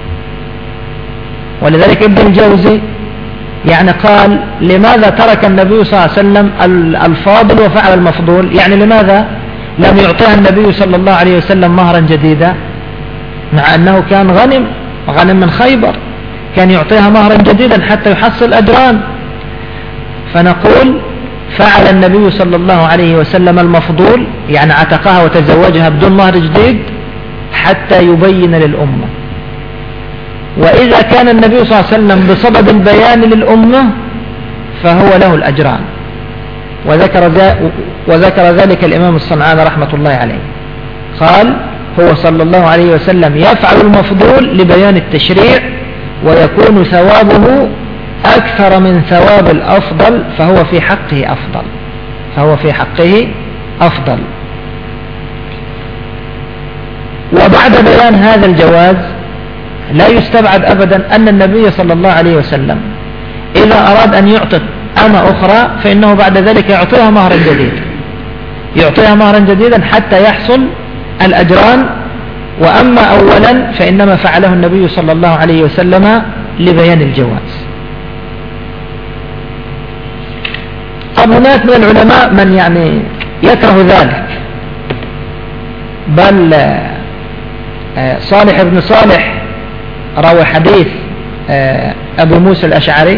ولذلك ابن الجوزي يعني قال: لماذا ترك النبي صلى الله عليه وسلم الفاضل وفعل المفضول؟ يعني لماذا لم يعطيها النبي صلى الله عليه وسلم مهرا جديدا، مع أنه كان غنم غنم من خيبر، كان يعطيها مهرا جديدا حتى يحصل أجران. فنقول فعل النبي صلى الله عليه وسلم المفضول، يعني عتقها وتزوجها بدون مهر جديد حتى يبين للأمة. وإذا كان النبي صلى الله عليه وسلم بصدد البيان للأمة فهو له الأجران. وذكر, وذكر ذلك الإمام الصنعاني رحمة الله عليه، قال: هو صلى الله عليه وسلم يفعل المفضول لبيان التشريع، ويكون ثوابه أكثر من ثواب الأفضل، فهو في حقه أفضل فهو في حقه أفضل. وبعد بيان هذا الجواز لا يستبعد أبدا أن النبي صلى الله عليه وسلم إذا أراد أن يعطي أمة أخرى فإنه بعد ذلك يعطيها مهرا جديدا يعطيها مهرا جديدا حتى يحصل الأجران. وأما أولا فإنما فعله النبي صلى الله عليه وسلم لبيان الجواز. طب هناك من العلماء من يعني يكره ذلك، بل صالح بن صالح روى حديث أبو موسى الأشعري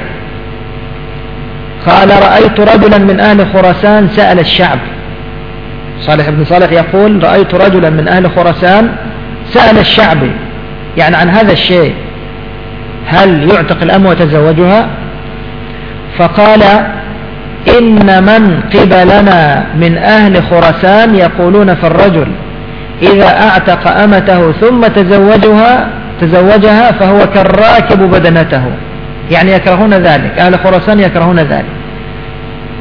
قال: رأيت رجلا من أهل خراسان سأل الشعب. صالح بن صالح يقول: رأيت رجلا من أهل خراسان سأل الشعب يعني عن هذا الشيء، هل يعتق الأم وتزوجها؟ فقال: إن من قبلنا من أهل خراسان يقولون في الرجل إذا أعتق أمته ثم تزوجها تزوجها فهو كالراكب بدنته، يعني يكرهون ذلك، أهل خراسان يكرهون ذلك.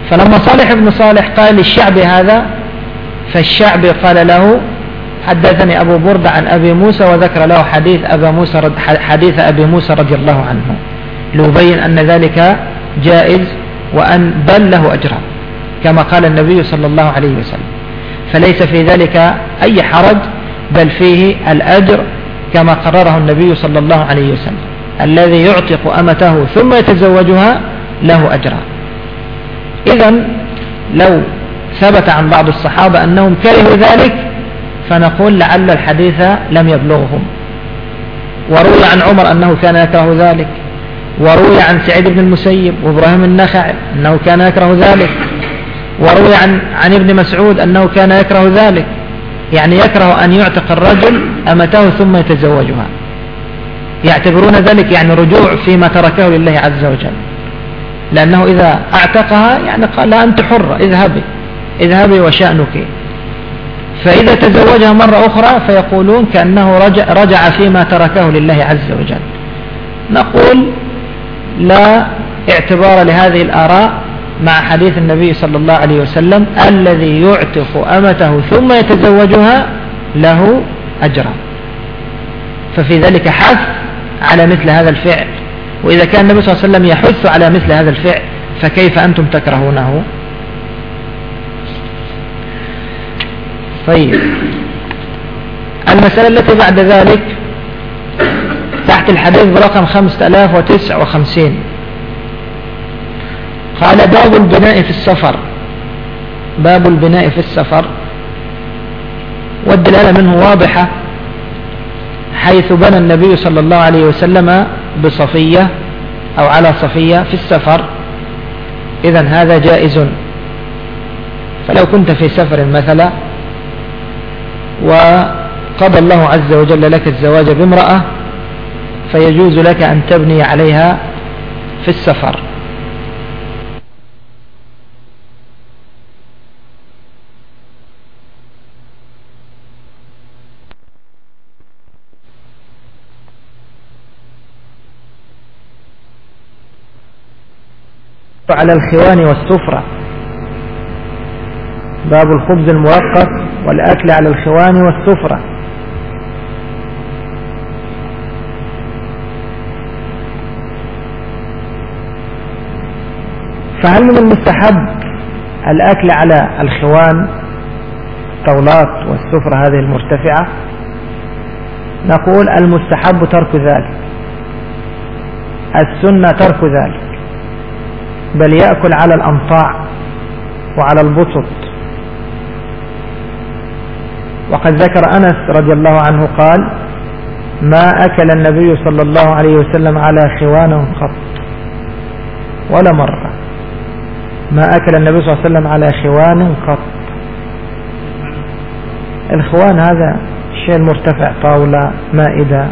فلما صالح بن صالح قال للشعبي هذا، فالشعبي قال له حدثني أبو بردة عن أبي موسى، وذكر له حديث أبي موسى حديث أبي موسى رضي الله عنه ليبين أن ذلك جائز، وأن بل له أجرا كما قال النبي صلى الله عليه وسلم، فليس في ذلك أي حرج، بل فيه الأجر كما قرره النبي صلى الله عليه وسلم. الذي يعتق أمته ثم يتزوجها له أجرا. إذن لو ثبت عن بعض الصحابة أنهم كرهوا ذلك فنقول لعل الحديث لم يبلغهم. وروي عن عمر أنه كان يكره ذلك، وروي عن سعيد بن المسيب وإبراهيم النخعي أنه كان يكره ذلك، وروي عن, عن ابن مسعود أنه كان يكره ذلك، يعني يكره أن يعتق الرجل أمته ثم يتزوجها، يعتبرون ذلك يعني رجوع فيما تركه لله عز وجل، لأنه إذا اعتقها يعني قال لا أنت حرة، اذهبي اذهبي وشأنك. فإذا تزوجها مرة أخرى فيقولون كأنه رجع, رجع فيما تركه لله عز وجل. نقول لا اعتبار لهذه الآراء مع حديث النبي صلى الله عليه وسلم الذي يعتق أمته ثم يتزوجها له أجرا، ففي ذلك حث على مثل هذا الفعل. وإذا كان النبي صلى الله عليه وسلم يحث على مثل هذا الفعل فكيف أنتم تكرهونه؟ طيب، المسألة التي بعد ذلك تحت الحديث برقم خمسة آلاف وتسعة وخمسين، قال باب البناء في السفر. باب البناء في السفر، والدلالة منه واضحة، حيث بنى النبي صلى الله عليه وسلم بصفية أو على صفية في السفر، إذن هذا جائز. فلو كنت في سفر مثلا وقضى الله عز وجل لك الزواج بامرأة، فيجوز لك أن تبني عليها في السفر. على الخوان والسفرة، باب الخبز المؤقت والأكل على الخوان والسفرة. فهل من المستحب الأكل على الخوان الطاولات والسفرة هذه المرتفعة؟ نقول المستحب ترك ذلك، السنة ترك ذلك، بل يأكل على الأمطاع وعلى البسط. وقد ذكر أنس رضي الله عنه قال: ما أكل النبي صلى الله عليه وسلم على خوان قط، ولا مرة. ما أكل النبي صلى الله عليه وسلم على خوان قط. الخوان هذا الشيء المرتفع، طاولة، مائدة.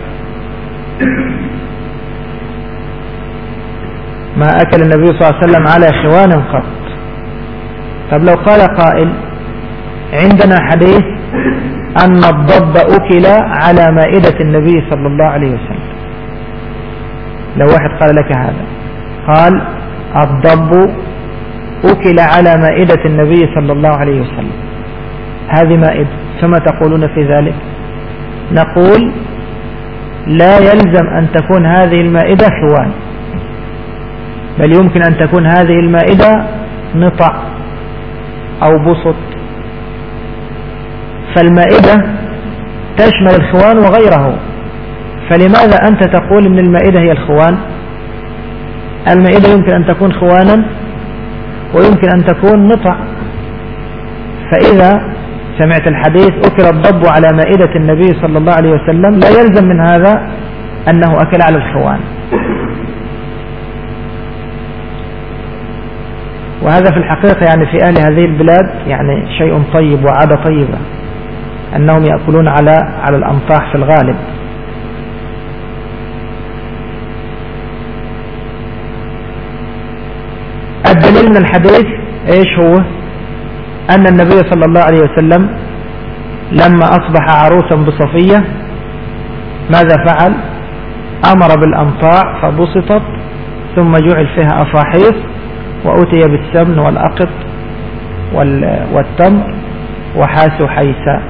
ما أكل النبي صلى الله عليه وسلم على خوان قط. طب لو قال قائل: عندنا حديث أن الضب أكل على مائدة النبي صلى الله عليه وسلم، لو واحد قال لك هذا، قال الضب أكل على مائدة النبي صلى الله عليه وسلم، هذه مائدة، فما تقولون في ذلك؟ نقول لا يلزم أن تكون هذه المائدة خوان، بل يمكن أن تكون هذه المائدة نطع أو بسط. فالمائدة تشمل الخوان وغيره، فلماذا أنت تقول إن المائدة هي الخوان؟ المائدة يمكن أن تكون خوانا ويمكن أن تكون نطع. فإذا سمعت الحديث أكل الضب على مائدة النبي صلى الله عليه وسلم، لا يلزم من هذا أنه أكل على الخوان. وهذا في الحقيقة يعني في أهل هذه البلاد يعني شيء طيب وعادة طيبة، أنهم يأكلون على على الأمطاح في الغالب. الدليل من الحديث إيش هو؟ أن النبي صلى الله عليه وسلم لما أصبح عروسا بصفية ماذا فعل؟ أمر بالأمطاع فبسطت، ثم جعل فيها أفاحيص، وأتي بالسمن والأقط والتمر وحاس حيسا.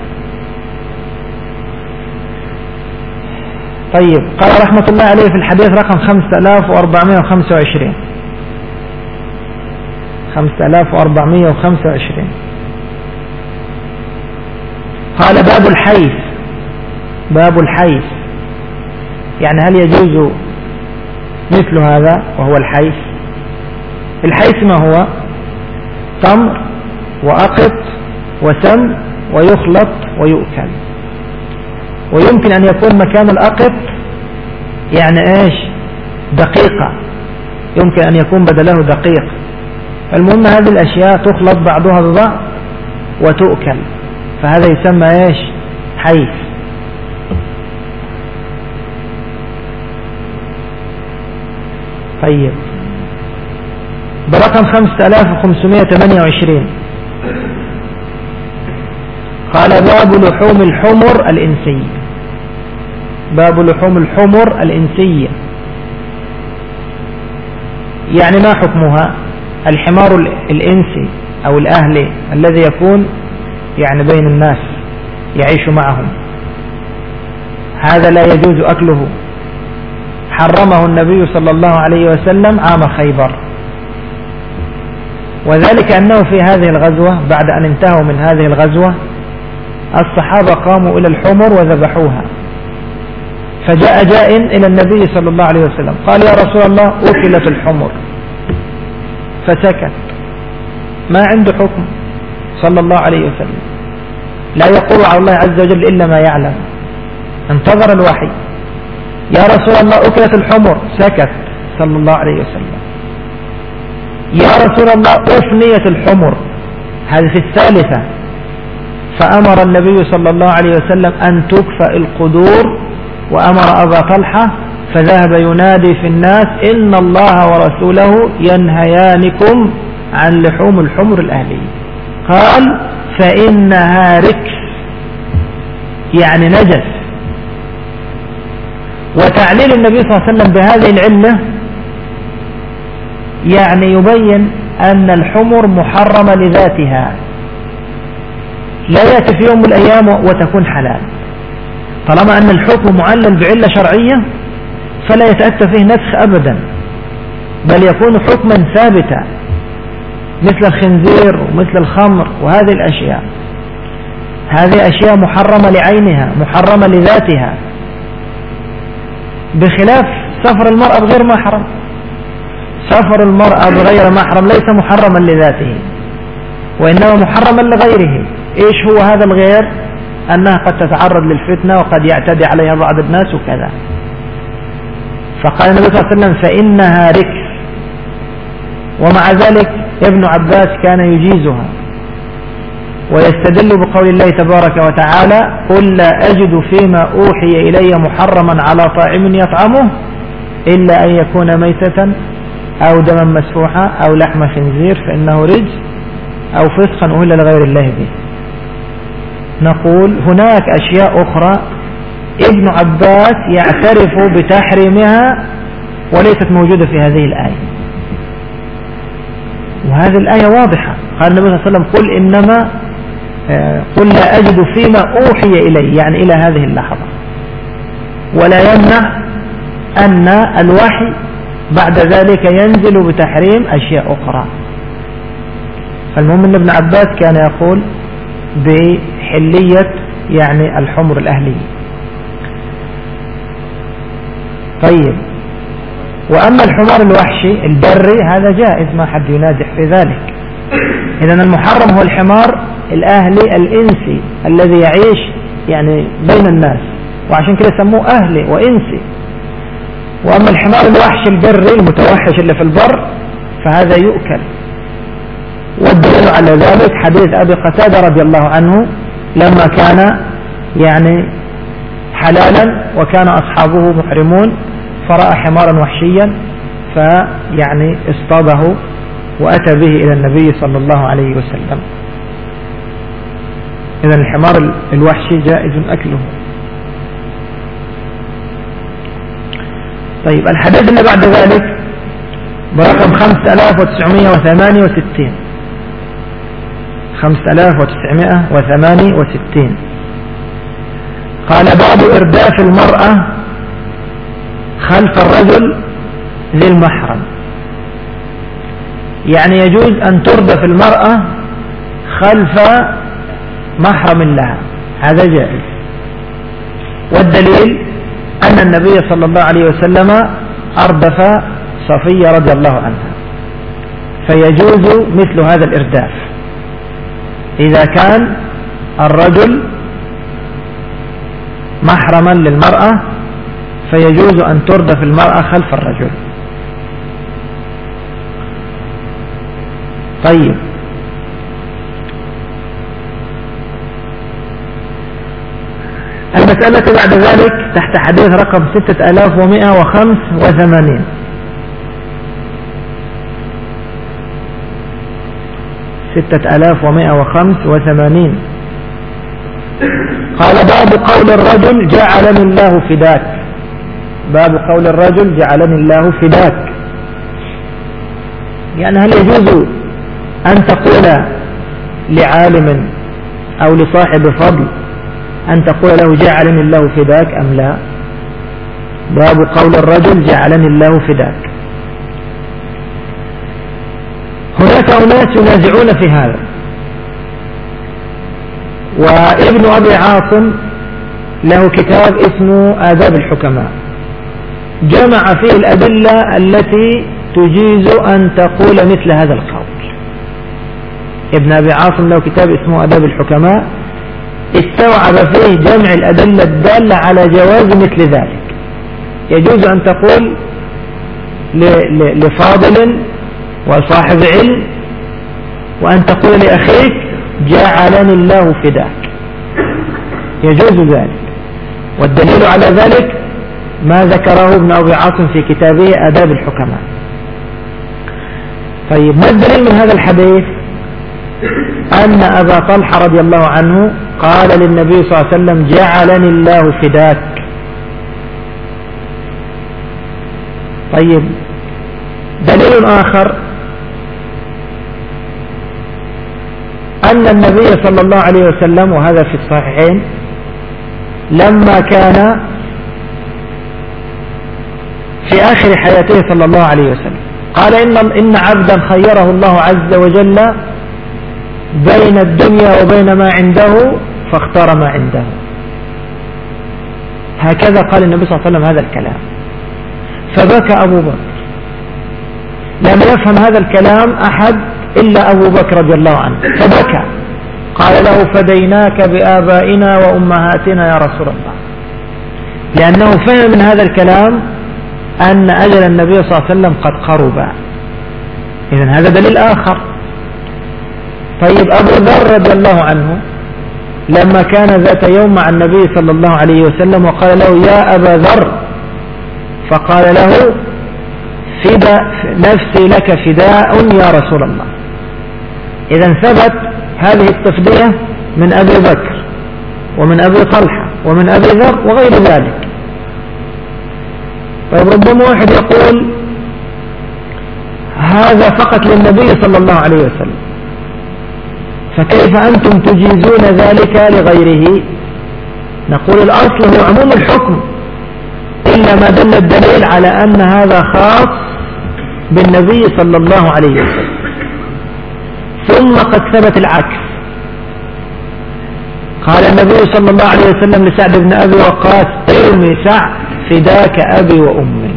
طيب، قال رحمة الله عليه في الحديث رقم خمسة آلاف وأربعمائة وخمسة وعشرين خمسة آلاف وأربعمائة وخمسة وعشرين قال: باب الحيث. باب الحيث يعني هل يجوز مثل هذا وهو الحيث؟ الحيث ما هو؟ تمر وأقط وسم ويخلط ويؤكل. ويمكن أن يكون مكان الأقط يعني إيش؟ دقيقة، يمكن أن يكون بدله دقيق. المهم هذه الأشياء تخلط بعضها ببعض وتؤكل، فهذا يسمى إيش؟ حيث. طيب، برقم خمسة آلاف وخمسمائة وثمانية وعشرين قال: باب لحوم الحمر الإنسية. باب لحوم الحمر الإنسية يعني ما حكمها؟ الحمار الإنسي أو الأهلي الذي يكون يعني بين الناس يعيش معهم، هذا لا يجوز أكله، حرمه النبي صلى الله عليه وسلم عام خيبر. وذلك أنه في هذه الغزوة بعد أن انتهوا من هذه الغزوة الصحابة قاموا إلى الحمر وذبحوها، فجاء جاء إلى النبي صلى الله عليه وسلم قال: يا رسول الله، أكلت الحمر، فسكت، ما عنده حكم صلى الله عليه وسلم، لا يقول على الله عز وجل إلا ما يعلم. انتظر الوحي: يا رسول الله، أكلت الحمر، سكت صلى الله عليه وسلم. يا رسول الله، أفنيت الحمر، هذه في الثالثة، فأمر النبي صلى الله عليه وسلم أن تكفأ القدور، وأمر أبا طلحة فذهب ينادي في الناس: إن الله ورسوله ينهيانكم عن لحوم الحمر الأهلية. قال: فإنها ركس، يعني نجس. وتعليل النبي صلى الله عليه وسلم بهذه العلة يعني يبين أن الحمر محرمة لذاتها، لا يأتي في يوم من الأيام وتكون حلال. طالما أن الحكم معلل بعلة شرعية فلا يتأتى فيه نسخ أبدا، بل يكون حكما ثابتا، مثل الخنزير ومثل الخمر وهذه الأشياء. هذه أشياء محرمة لعينها، محرمة لذاتها، بخلاف سفر المرأة بغير محرم. سفر المرأة بغير محرم ليس محرما لذاته، وإنما محرما لغيره. إيش هو هذا الغير؟ أنها قد تتعرض للفتنة وقد يعتدي عليها بعض الناس وكذا. فقال النبي صلى الله عليه وسلم: فإنها ركس. ومع ذلك ابن عباس كان يجيزها ويستدل بقول الله تبارك وتعالى: قل لا أجد فيما أوحي إلي محرما على طاعم يطعمه إلا أن يكون ميتة أو دما مسفوحا أو لحم خنزير فإنه رجس أو فسقا أهل لغير الله به. نقول هناك أشياء أخرى ابن عباس يعترف بتحريمها وليست موجودة في هذه الآية، وهذه الآية واضحة. قال النبي صلى الله عليه وسلم: قل إنما قل لا أجد فيما أوحي إلي، يعني إلى هذه اللحظة. ولا يمنع أن الوحي بعد ذلك ينزل بتحريم أشياء أخرى. فالمهم أن ابن عباس كان يقول بحلية يعني الحمر الأهلية. طيب، وأما الحمار الوحشي البري هذا جائز، ما حد ينازع في ذلك. إذن المحرم هو الحمار الأهلي الإنسي الذي يعيش يعني بين الناس، وعشان كده سموه أهلي وإنسي. وأما الحمار الوحشي البري المتوحش اللي في البر فهذا يؤكل. والدليل على ذلك حديث أبي قتادة رضي الله عنه لما كان يعني حلالا وكان أصحابه محرمون، فرأى حمارا وحشيا فيعني اصطاده وأتى به إلى النبي صلى الله عليه وسلم. إذن الحمار الوحشي جائز أكله. طيب، الحديث اللي بعد ذلك برقم خمسة آلاف وتسعمائة وثمانية وستين خمسة آلاف وتسعمائة وثمانية وستين. قال باب إرداف المرأة خلف الرجل للمحرم، يعني يجوز أن تردف المرأة خلف محرم لها، هذا جائز. والدليل أن النبي صلى الله عليه وسلم أردف صفية رضي الله عنها، فيجوز مثل هذا الإرداف إذا كان الرجل محرما للمرأة، فيجوز أن تردف المرأة خلف الرجل. طيب، المسألة بعد ذلك تحت حديث رقم ستة آلاف ومائة وخمسة وثمانين. ستة آلاف ومائة وخمسة وثمانين. قال باب قول الرجل جعلني الله فداك. باب قول الرجل جعلني الله فداك، يعني هل يجوز أن تقول لعالم أو لصاحب فضل أن تقول له جعلني الله فداك أم لا؟ باب قول الرجل جعلني الله فداك. هناك أناس ينازعون في هذا، وابن أبي عاصم له كتاب اسمه آداب الحكماء، جمع فيه الأدلة التي تجيز أن تقول مثل هذا القول. ابن أبي عاصم له كتاب اسمه آداب الحكماء، استوعب فيه جمع الأدلة الدالة على جواز مثل ذلك. يجوز أن تقول لفاضل وصاحب علم، وأن تقول لأخيك جعلني الله فداك، يجوز ذلك. والدليل على ذلك ما ذكره ابن أبي عاصم في كتابه آداب الحكماء. طيب، ما الدليل من هذا الحديث؟ أن أبا طلحة رضي الله عنه قال للنبي صلى الله عليه وسلم جعلني الله فداك. طيب، دليل آخر أن النبي صلى الله عليه وسلم، وهذا في الصحيحين، لما كان في آخر حياته صلى الله عليه وسلم قال إن, إن عبدا خيره الله عز وجل بين الدنيا وبين ما عنده فاختار ما عنده. هكذا قال النبي صلى الله عليه وسلم هذا الكلام، فبكى أبو بكر. لم يفهم هذا الكلام أحد إلا أبو بكر رضي الله عنه، فبكى. قال له فديناك بآبائنا وأمهاتنا يا رسول الله، لأنه فهم من هذا الكلام أن أجل النبي صلى الله عليه وسلم قد قرب. إذن هذا دليل آخر. طيب، أبو ذر رضي الله عنه لما كان ذات يوم مع النبي صلى الله عليه وسلم وقال له يا أبا ذر، فقال له فدا نفسي لك فداء يا رسول الله. إذن ثبت هذه التفدية من أبي بكر ومن أبي طلحة ومن أبي ذر وغير ذلك. طيب، ربما واحد يقول هذا فقط للنبي صلى الله عليه وسلم، فكيف أنتم تجيزون ذلك لغيره؟ نقول الأصل هو عموم الحكم، إلا ما دل الدليل على أن هذا خاص بالنبي صلى الله عليه وسلم. ثم قد ثبت العكس. قال النبي صلى الله عليه وسلم لسعد بن أبي وقاص ارمي سعد فداك أبي وأمي.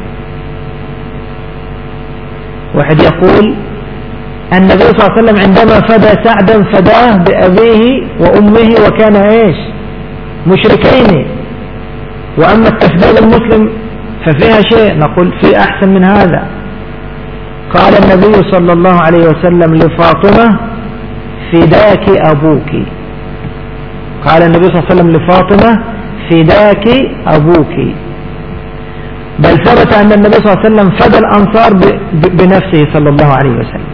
واحد يقول النبي صلى الله عليه وسلم عندما فدى سعدا فداه بأبيه وأمه وكان ايش؟ مشركين. وأما التفديد المسلم ففيها شيء، نقول في أحسن من هذا. قال النبي صلى الله عليه وسلم لفاطمة فداك أبوك. قال النبي صلى الله عليه وسلم لفاطمة فداك أبوك. بل ثبت أن النبي صلى الله عليه وسلم فدى الأنصار بنفسه صلى الله عليه وسلم،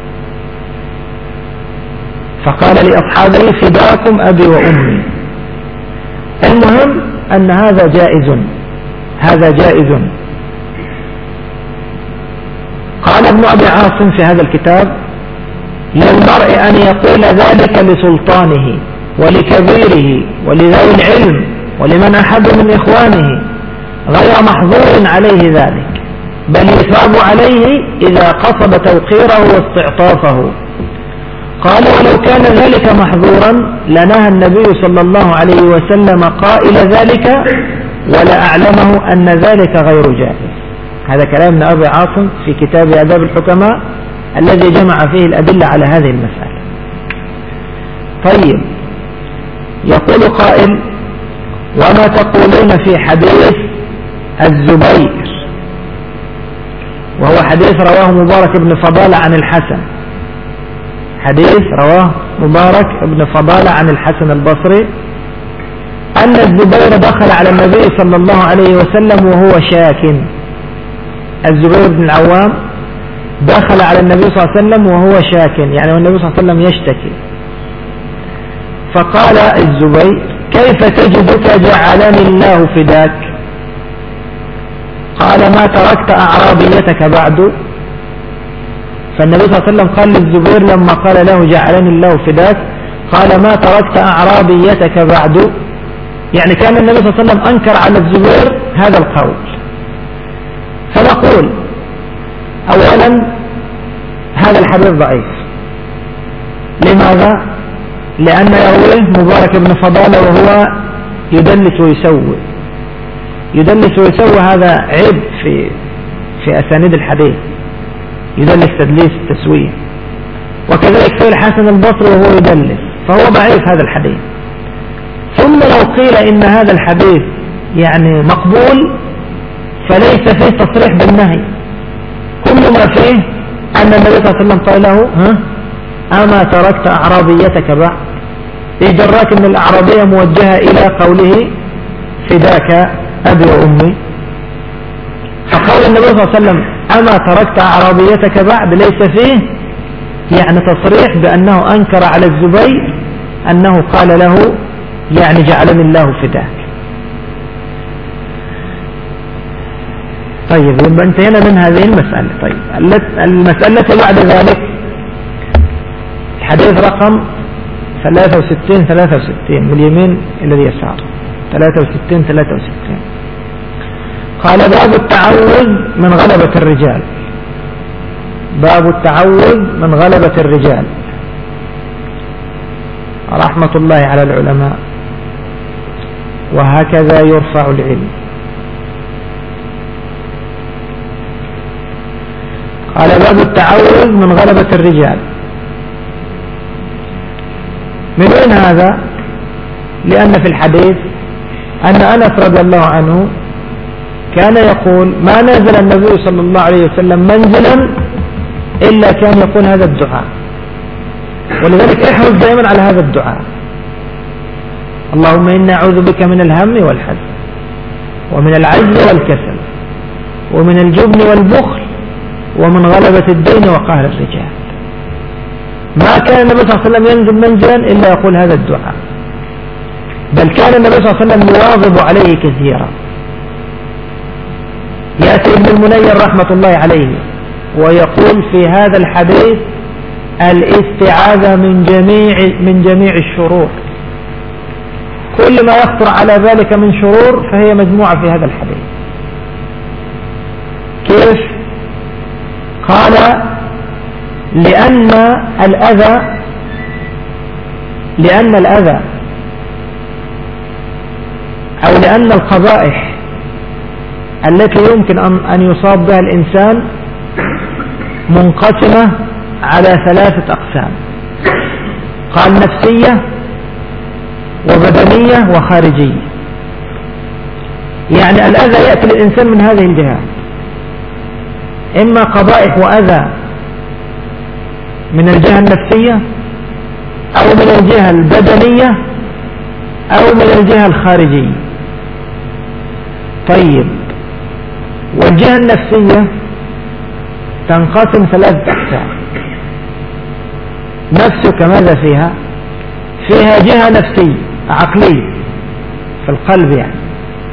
فقال لأصحابه فداكم أبي وأمي. المهم أن هذا جائز، هذا جائز. قال ابن أبي عاصم في هذا الكتاب: للمرء أن يقول ذلك لسلطانه ولكبيره ولذوي العلم ولمن أحب من إخوانه، غير محظور عليه ذلك، بل يثاب عليه إذا قصد توقيره واستعطافه. قال: ولو كان ذلك محظورا لنهى النبي صلى الله عليه وسلم قائل ذلك ولا أعلمه أن ذلك غير جائز. هذا كلام ابن أبي عاصم في كتاب آداب الحكماء الذي جمع فيه الأدلة على هذه المسألة. طيب، يقول قائل: وما تقولون في حديث الزبير؟ وهو حديث رواه مبارك بن فضالة عن الحسن، حديث رواه مبارك بن فضالة عن الحسن البصري أن الزبير دخل على النبي صلى الله عليه وسلم وهو شاك. الزبير بن العوام دخل على النبي صلى الله عليه وسلم وهو شاك، يعني والنبي صلى الله عليه وسلم يشتكي. فقال الزبير: كيف تجدك جعلني الله فداك؟ قال: ما تركت أعرابيتك بعد. فالنبي صلى الله عليه وسلم قال للزبير لما قال له جعلني الله فداك، قال: ما تركت أعرابيتك بعد، يعني كان النبي صلى الله عليه وسلم أنكر على الزبير هذا القول. فنقول: أولا هذا الحديث ضعيف. لماذا؟ لأن يرويه مبارك بن فضالة وهو يدلس ويسوي يدلس ويسوي هذا عيب في في أسانيد الحديث، يدلس تدليس التسوية. وكذلك في الحسن البصري وهو يدلس، فهو ضعيف هذا الحديث. ثم لو قيل إن هذا الحديث يعني مقبول فليس فيه تصريح بالنهي، كل ما فيه أن النبي صلى الله عليه وسلم قال له: ها أما تركت أعرابيتك بعد؟ إيش دراك أن الأعرابية موجهة إلى قوله فداك أبي وأمي؟ فقول النبي صلى الله عليه وسلم: أما تركت أعرابيتك بعد، ليس فيه يعني تصريح بأنه أنكر على الزبير أنه قال له يعني جعلني الله فداك. طيب، يبقى انتهينا من هذه المسألة. طيب، المسألة بعد ذلك حديث رقم ثلاثة وستين ثلاثة وستين من اليمين إلى اليسار، ثلاثة وستين ثلاثة وستين. قال: باب التعوذ من غلبة الرجال. باب التعوذ من غلبة الرجال. رحمة الله على العلماء، وهكذا يرفع العلم. قال: باب التعوذ من غلبة الرجال. من وين هذا؟ لأن في الحديث أن أنس رضي الله عنه كان يقول: ما نزل النبي صلى الله عليه وسلم منزلا إلا كان يقول هذا الدعاء. ولذلك احرص دائما على هذا الدعاء: اللهم إنا أعوذ بك من الهم والحزن ومن العجز والكسل ومن الجبن والبخل ومن غلبة الدين وقهر الرجال. ما كان النبي صلى الله عليه وسلم ينزل منزلا إلا يقول هذا الدعاء، بل كان النبي صلى الله عليه وسلم يواظب عليه كثيرا. يأتي ابن المنير رحمة الله عليه ويقول في هذا الحديث: الاستعاذة من جميع من جميع الشرور. كل ما يخطر على ذلك من شرور فهي مجموعة في هذا الحديث. كيف؟ قال: لأن الأذى لأن الأذى أو لأن القبائح التي يمكن أن يصاب بها الإنسان منقسمة على ثلاثة أقسام. قال: نفسية وبدنية وخارجية. يعني الأذى يأتي للإنسان من هذه الجهات: إما قبائح وأذى من الجهة النفسية، أو من الجهة البدنية، أو من الجهة الخارجية. طيب، والجهة النفسية تنقسم ثلاثة أقسام. نفسك ماذا فيها؟ فيها جهة نفسية عقلية في القلب يعني،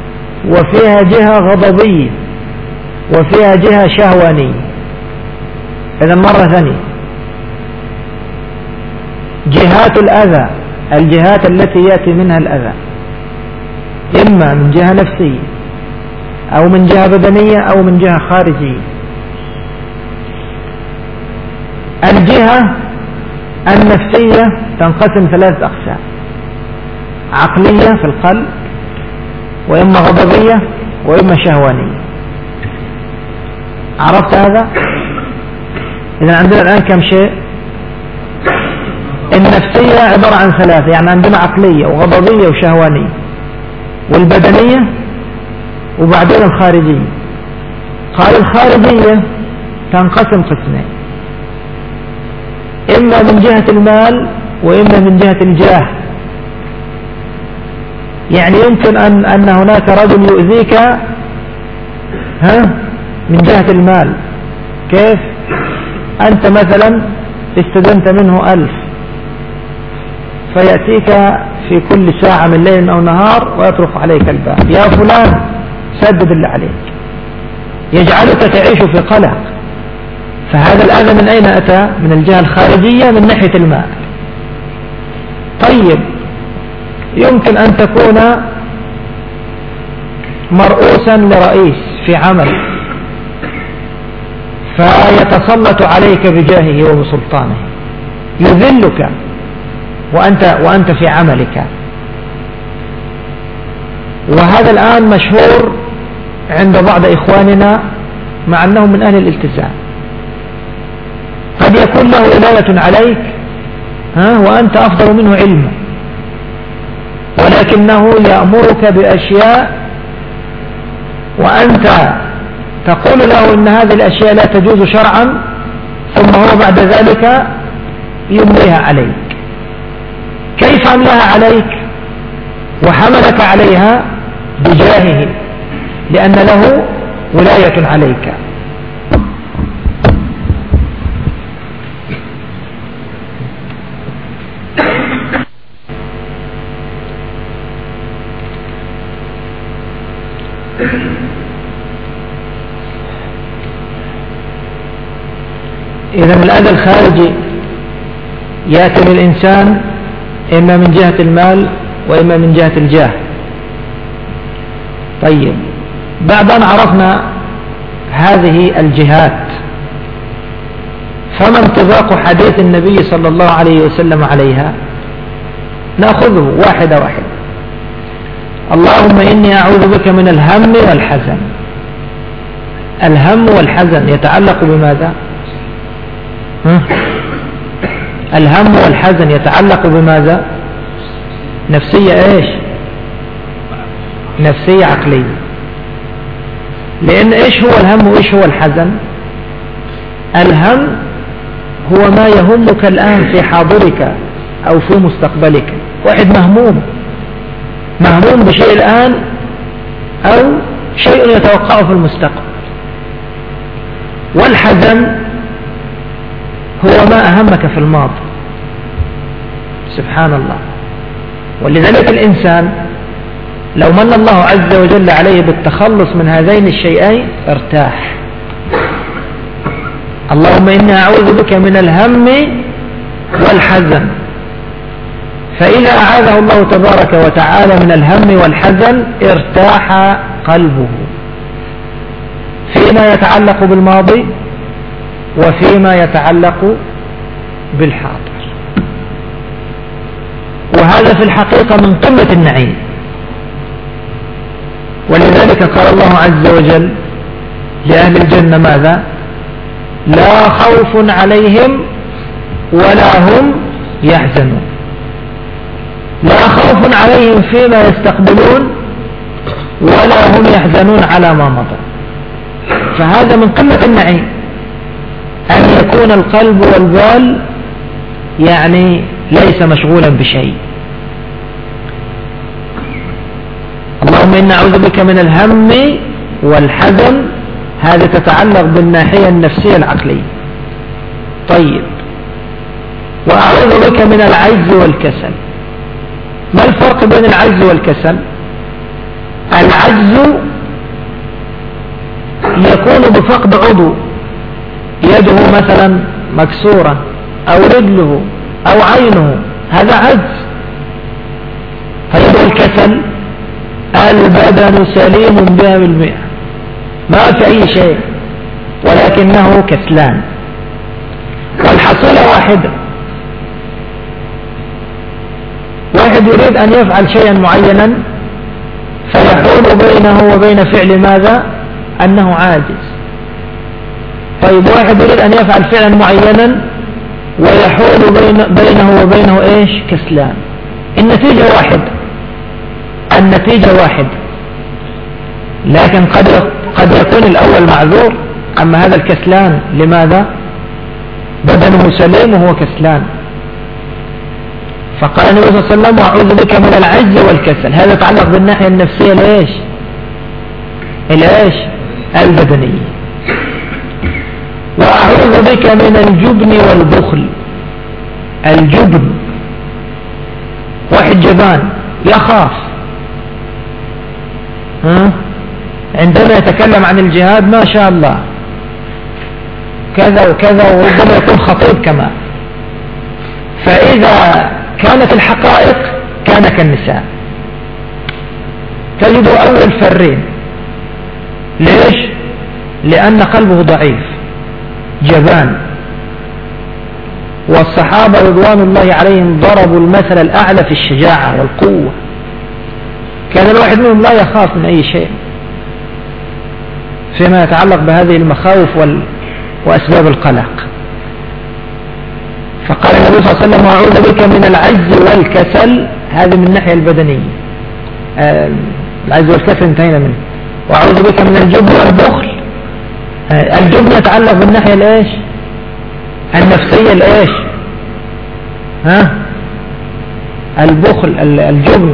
وفيها جهة غضبية، وفيها جهة شهوانية. إذا مرة ثانية، جهات الأذى، الجهات التي يأتي منها الأذى إما من جهة نفسية أو من جهة بدنية أو من جهة خارجية. الجهة النفسية تنقسم ثلاث أقسام: عقلية في القلب، وإما غضبية، وإما شهوانية. عرفت هذا؟ إذا عندنا الآن كم شيء؟ النفسية عبارة عن ثلاثة، يعني عندنا عقلية وغضبية وشهوانية، والبدنية وبعدين الخارجية. قال الخارجية تنقسم قسمين: إما من جهة المال وإما من جهة الجاه. يعني يمكن أن, أن هناك رجل يؤذيك ها من جهة المال. كيف؟ أنت مثلا استدنت منه ألف، فيأتيك في كل ساعة من ليل أو نهار ويطرق عليك الباب: يا فلان سدد اللي عليك، يجعلك تعيش في قلق. فهذا الأذى من أين أتى؟ من الجهة الخارجية، من ناحية المال. طيب، يمكن أن تكون مرؤوسا لرئيس في عمل، فيتسلط عليك بجاهه وبسلطانه، يذلك وأنت, وأنت في عملك. وهذا الآن مشهور عند بعض إخواننا مع أنهم من أهل الالتزام. قد يكون له ولاية عليك ها وأنت أفضل منه علما، ولكنه يأمرك بأشياء وأنت تقول له إن هذه الأشياء لا تجوز شرعا، ثم هو بعد ذلك يمليها عليك. كيف أملاها عليك وحملك عليها؟ بجاهه، لأن له ولاية عليك. إذن الأذى الخارجي يأتي للإنسان إما من جهة المال وإما من جهة الجاه. طيب، بعد أن عرفنا هذه الجهات، فما انطباق حديث النبي صلى الله عليه وسلم عليها؟ نأخذه واحدة واحدة. اللهم إني أعوذ بك من الهم والحزن. الهم والحزن يتعلق بماذا؟ الهم والحزن يتعلق بماذا؟ نفسية ايش؟ نفسية عقلية. لأن ايش هو الهم وايش هو الحزن؟ الهم هو ما يهمك الآن في حاضرك أو في مستقبلك. واحد مهموم مهموم بشيء الآن أو شيء يتوقعه في المستقبل. والحزن هو ما أهمك في الماضي. سبحان الله. ولذلك الإنسان لو من الله عز وجل عليه بالتخلص من هذين الشيئين ارتاح. اللهم إني أعوذ بك من الهم والحزن. فإذا أعاذه الله تبارك وتعالى من الهم والحزن ارتاح قلبه فيما يتعلق بالماضي وفيما يتعلق بالحاضر. وهذا في الحقيقة من قمة النعيم. ولذلك قال الله عز وجل لأهل الجنة ماذا؟ لا خوف عليهم ولا هم يحزنون. لا خوف عليهم فيما يستقبلون ولا هم يحزنون على ما مضى. فهذا من قمة النعيم أن يكون القلب والبال يعني ليس مشغولا بشيء. اللهم إنا أعوذ بك من الهم والحزن. هذا تتعلق بالناحية النفسية العقلية. طيب، وأعوذ بك من العجز والكسل. ما الفرق بين العجز والكسل؟ العجز يكون بفقد عضو، يده مثلا مكسورة أو رجله أو عينه، هذا عجز. فيبقى الكسل البدن سليم بها بالمئة، ما في أي شيء، ولكنه كسلان. والحصيلة واحدة، واحد يريد أن يفعل شيئا معينا فيحول بينه وبين فعل ماذا؟ أنه عاجز. طيب واحد يريد أن يفعل فعلا معينا ويحول بين بينه وبينه إيش؟ كسلان. النتيجة واحدة، النتيجة واحدة، لكن قد قد يكون الأول معذور، أما هذا الكسلان لماذا؟ بدنه سليم وهو كسلان. فقال النبي صلى الله عليه وسلم وأعوذ بك من العجز والكسل. هذا يتعلق بالناحية النفسية ليش؟ الإيش؟ البدنية. وأعوذ بك من الجبن والبخل. الجبن، واحد جبان يخاف، ها؟ عندما يتكلم عن الجهاد ما شاء الله كذا وكذا، وربما يكون خطيب كمان، فإذا كانت الحقائق كان كالنساء، تجد أول فرين. ليش؟ لأن قلبه ضعيف جبان. والصحابة رضوان الله عليهم ضربوا المثل الأعلى في الشجاعة والقوة، كان الواحد منهم لا يخاف من أي شيء فيما يتعلق بهذه المخاوف وال... وأسباب القلق. فقال النبي صلى الله عليه وسلم وأعوذ بك من العجز والكسل، هذه من الناحية البدنية. آه العجز والكسل انتهينا منه. وأعوذ بك من الجبن والبخل. آه الجبن يتعلق بالناحية الإيش؟ النفسية الإيش؟ ها؟ البخل الجبن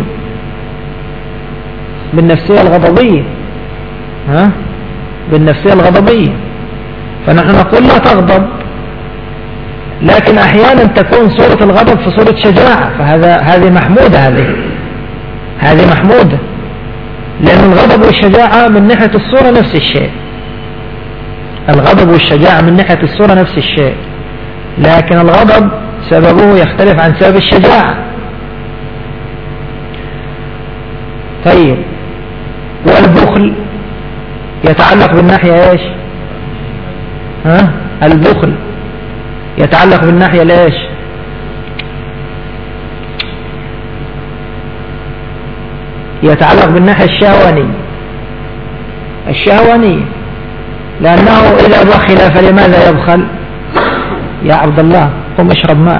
بالنفسية الغضبية، ها؟ بالنفسية الغضبية. فنحن نقول لا تغضب، لكن أحيانا تكون صورة الغضب في صورة شجاعة، فهذا هذه محمودة، هذه هذه محمودة، لأن الغضب والشجاعة من ناحية الصورة نفس الشيء. الغضب والشجاعة من ناحية الصورة نفس الشيء، لكن الغضب سببه يختلف عن سبب الشجاعة. طيب، والبخل يتعلق بالناحية ايش؟ ها؟ البخل يتعلق بالناحية ليش؟ يتعلق بالناحية الشهوانية. الشهوانية، لأنه إذا بخل فلماذا يبخل؟ يا عبد الله قم اشرب ماء.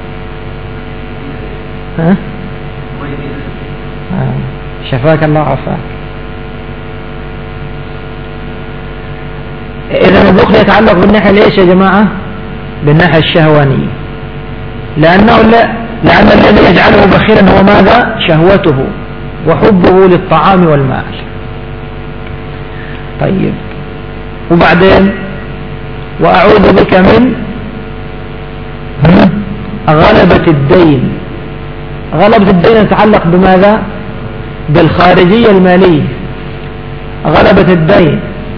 ها؟ شفاك الله عافاك. إذا البخل يتعلق بالناحية ليش يا جماعة؟ بالناحية الشهوانية، لأنه لا لأن الذي يجعله بخيلا هو ماذا؟ شهوته وحبه للطعام والمال. طيب، وبعدين وأعوذ بك من غلبة الدين. غلبة الدين تتعلق بماذا؟ بالخارجية المالية، غلبة الدين.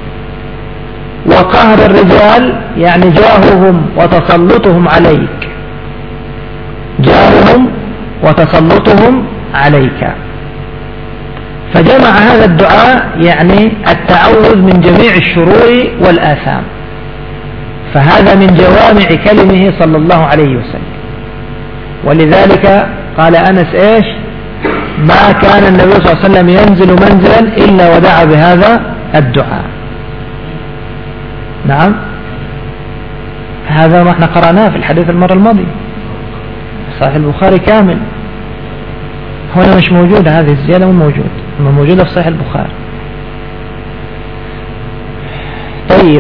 وقهر الرجال يعني جاههم وتسلطهم عليك، جاههم وتسلطهم عليك. فجمع هذا الدعاء يعني التعوذ من جميع الشرور والآثام، فهذا من جوامع كلمه صلى الله عليه وسلم. ولذلك قال أنس إيش؟ ما كان النبي صلى الله عليه وسلم ينزل منزلا إلا ودعا بهذا الدعاء. نعم، هذا ما احنا قرأناه في الحديث المرة الماضية، صحيح البخاري كامل. هنا مش موجودة هذه الزيادة، مو موجود، ما موجودة في صحيح البخاري. طيب،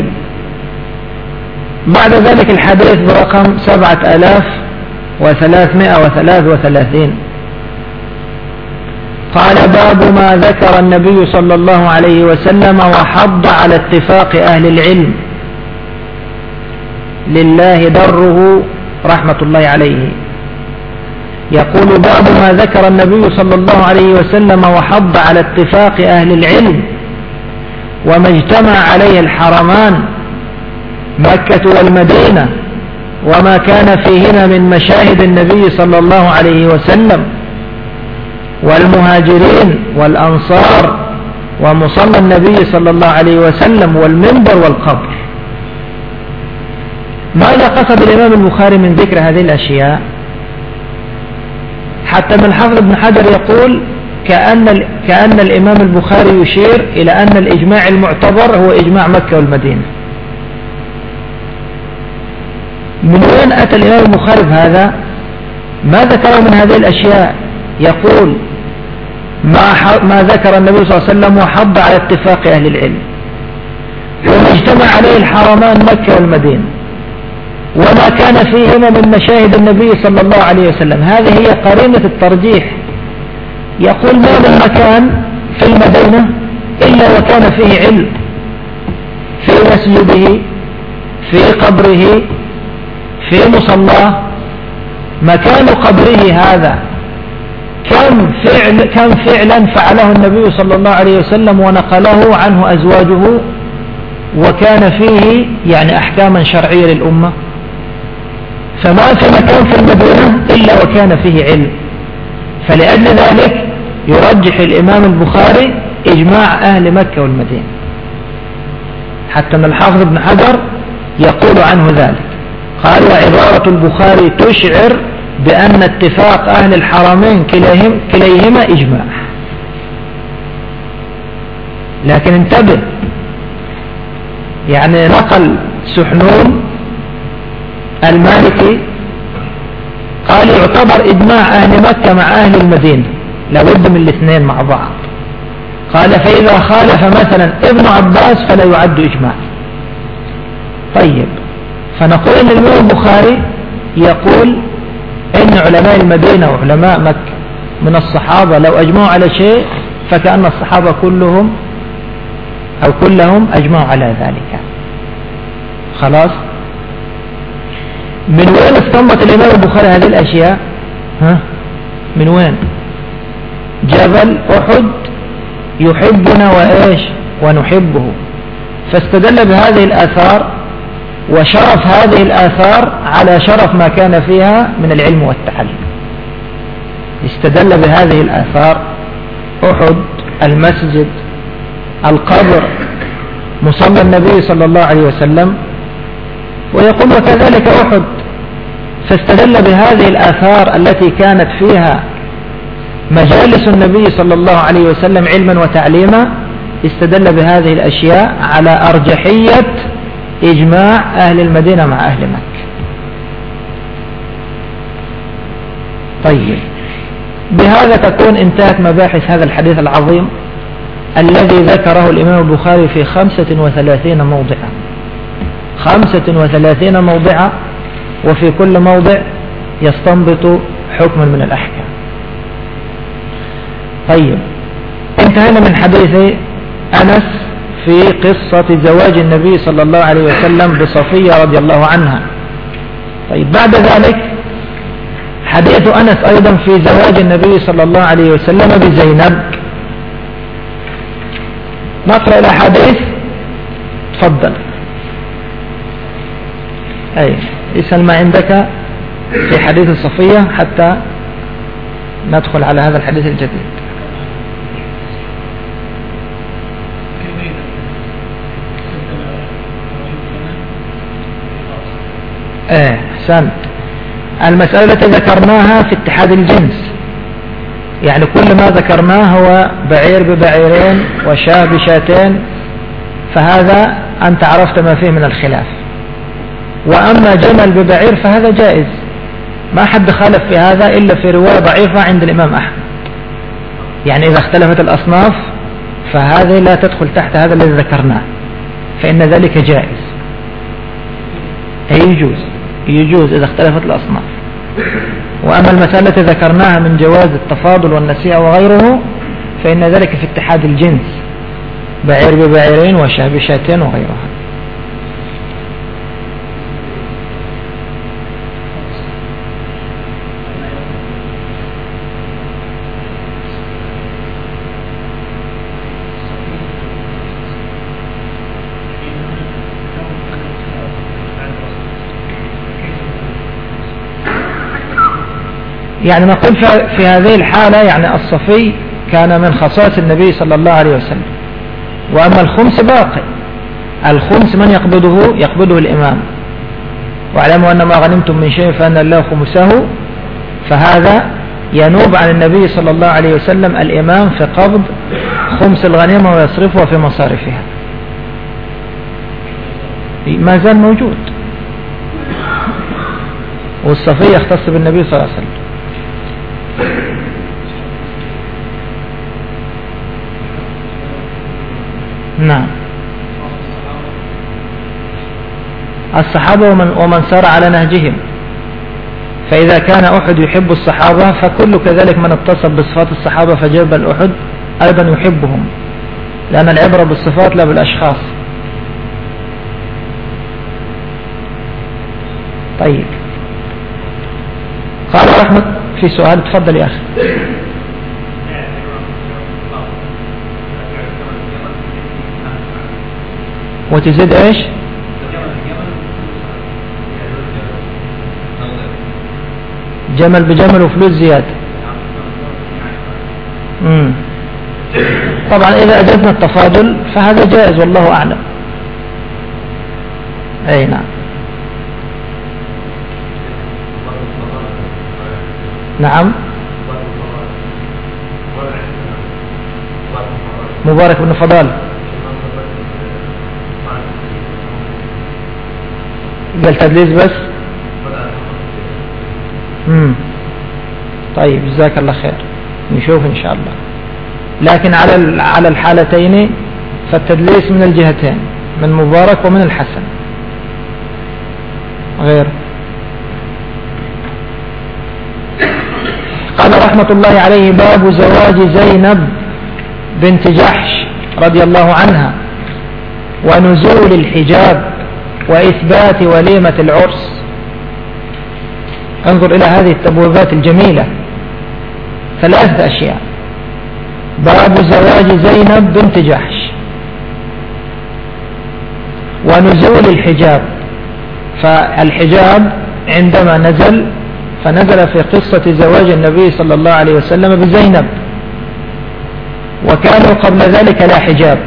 بعد ذلك الحديث برقم سبعة آلاف وثلاثمائة وثلاث وثلاثين قال باب ما ذكر النبي صلى الله عليه وسلم وحض على اتفاق أهل العلم لله دره رحمة الله عليه. يقول باب ما ذكر النبي صلى الله عليه وسلم وحض على اتفاق أهل العلم وما اجتمع عليه الحرمان مكة والمدينة وما كان فيهما من مشاهد النبي صلى الله عليه وسلم والمهاجرين والأنصار ومصلى النبي صلى الله عليه وسلم والمنبر والقبر. ماذا قصد الإمام البخاري من ذكر هذه الأشياء؟ حتى من الحافظ ابن حجر يقول كأن, كأن الإمام البخاري يشير إلى أن الإجماع المعتبر هو إجماع مكة والمدينة. من وين أتى الإمام البخاري بهذا؟ ما ذكره من هذه الأشياء؟ يقول ما, ما ذكر النبي صلى الله عليه وسلم وحض على اتفاق أهل العلم وما اجتمع عليه الحرمان مكة والمدينة وما كان فيهما من مشاهد النبي صلى الله عليه وسلم. هذه هي قرينة الترجيح. يقول ما من مكان في المدينة إلا وكان فيه علم، في مسجده، في قبره، في مصلاه. مكان قبره هذا كم فعل كم فعلا فعله النبي صلى الله عليه وسلم ونقله عنه أزواجه وكان فيه يعني أحكاما شرعية للأمة. فما في مكان في المدينة إلا وكان فيه علم. فلأجل ذلك يرجح الإمام البخاري إجماع أهل مكة والمدينة. حتى من الحافظ ابن حجر يقول عنه ذلك، قال وعبارة البخاري تشعر بأن اتفاق أهل الحرمين كليهم كليهما إجماع. لكن انتبه، يعني نقل سحنون المالكي قال يعتبر إجماع أهل مكة مع أهل المدينة، لابد من الاثنين مع بعض. قال فإذا خالف مثلا ابن عباس فلا يعد إجماع. طيب، فنقول إن الإمام البخاري يقول إن علماء المدينة وعلماء مكة من الصحابة لو أجمعوا على شيء فكأن الصحابة كلهم أو كلهم أجمعوا على ذلك. خلاص؟ من وين استنبط الإمام البخاري هذه الأشياء؟ ها؟ من وين؟ جبل أحد يحبنا وإيش ونحبه، فاستدل بهذه الآثار وشرف هذه الآثار على شرف ما كان فيها من العلم والتعلم. استدل بهذه الآثار أحد، المسجد، القبر، مصلى النبي صلى الله عليه وسلم، ويقول وكذلك أحد، فاستدل بهذه الآثار التي كانت فيها مجالس النبي صلى الله عليه وسلم علما وتعليما، استدل بهذه الأشياء على أرجحية إجماع أهل المدينة مع أهل مكة. طيب، بهذا تكون انتهت مباحث هذا الحديث العظيم الذي ذكره الإمام البخاري في خمسة وثلاثين موضعا خمسة وثلاثين موضعا وفي كل موضع يستنبط حكما من الأحكام. طيب، انتهينا من حديث أنس في قصة زواج النبي صلى الله عليه وسلم بصفية رضي الله عنها. طيب، بعد ذلك حديث أنس أيضا في زواج النبي صلى الله عليه وسلم بزينب. نقرأ الأحاديث. تفضل. أي اسأل ما عندك في حديث صفية حتى ندخل على هذا الحديث الجديد. ايه احسنت. المسألة التي ذكرناها في اتحاد الجنس، يعني كل ما ذكرناه هو بعير ببعيرين وشاة بشاتين، فهذا أنت عرفت ما فيه من الخلاف. وأما جمل ببعير فهذا جائز، ما حد خالف في هذا إلا في رواية ضعيفة عند الإمام أحمد. يعني إذا اختلفت الأصناف فهذه لا تدخل تحت هذا الذي ذكرناه، فإن ذلك جائز. أي يجوز يجوز إذا اختلفت الأصناف. وأما المسألة التي ذكرناها من جواز التفاضل والنسيئة وغيره فإن ذلك في اتحاد الجنس، بعير ببعيرين وشاة بشاتين وغيرها. يعني نقول في هذه الحالة يعني الصفي كان من خصائص النبي صلى الله عليه وسلم. وأما الخمس باقي، الخمس من يقبضه؟ يقبضه الإمام. واعلموا أن ما غنمتم من شيء فأن الله خمسه، فهذا ينوب عن النبي صلى الله عليه وسلم الإمام في قبض خمس الغنيمة ويصرفها في مصارفها، ما زال موجود. والصفي يختص بالنبي صلى الله عليه وسلم. نعم، الصحابة ومن, ومن سار على نهجهم. فإذا كان أحد يحب الصحابة فكل كذلك من اتصف بصفات الصحابة فجبل أحد أيضا يحبهم، لأن العبرة بالصفات لا بالأشخاص. طيب، قال رحمة في سؤال، تفضل يا أخي. وتزيد ايش؟ جمل بجمل وفلوس زيادة. مم. طبعا إذا أجدنا التفاضل فهذا جائز والله أعلم. أي نعم. نعم، مبارك بن فضال قال تدليس بس. امم طيب، جزاك الله خير، نشوف ان شاء الله. لكن على على الحالتين فالتدليس من الجهتين، من مبارك ومن الحسن غير. قال رحمة الله عليه: باب زواج زينب بنت جحش رضي الله عنها ونزول الحجاب وإثبات وليمة العرس. انظر إلى هذه التبويبات الجميلة، ثلاثة أشياء: باب زواج زينب بنت جحش، ونزول الحجاب. فالحجاب عندما نزل فنزل في قصة زواج النبي صلى الله عليه وسلم بزينب، وكانوا قبل ذلك لا حجاب.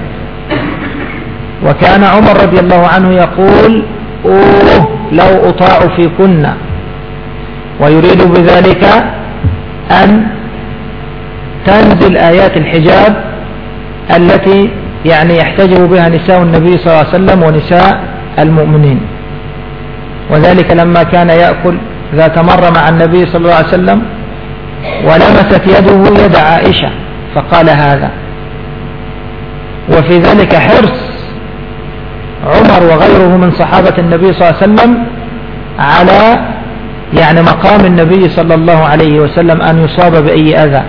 وكان عمر رضي الله عنه يقول: أوه لو أطاع فيكن، ويريد بذلك أن تنزل آيات الحجاب التي يعني يحتجب بها نساء النبي صلى الله عليه وسلم ونساء المؤمنين. وذلك لما كان يأكل ذات مرة مع النبي صلى الله عليه وسلم ولمست يده يد عائشة فقال هذا. وفي ذلك حرص عمر وغيره من صحابة النبي صلى الله عليه وسلم على يعني مقام النبي صلى الله عليه وسلم أن يصاب بأي أذى.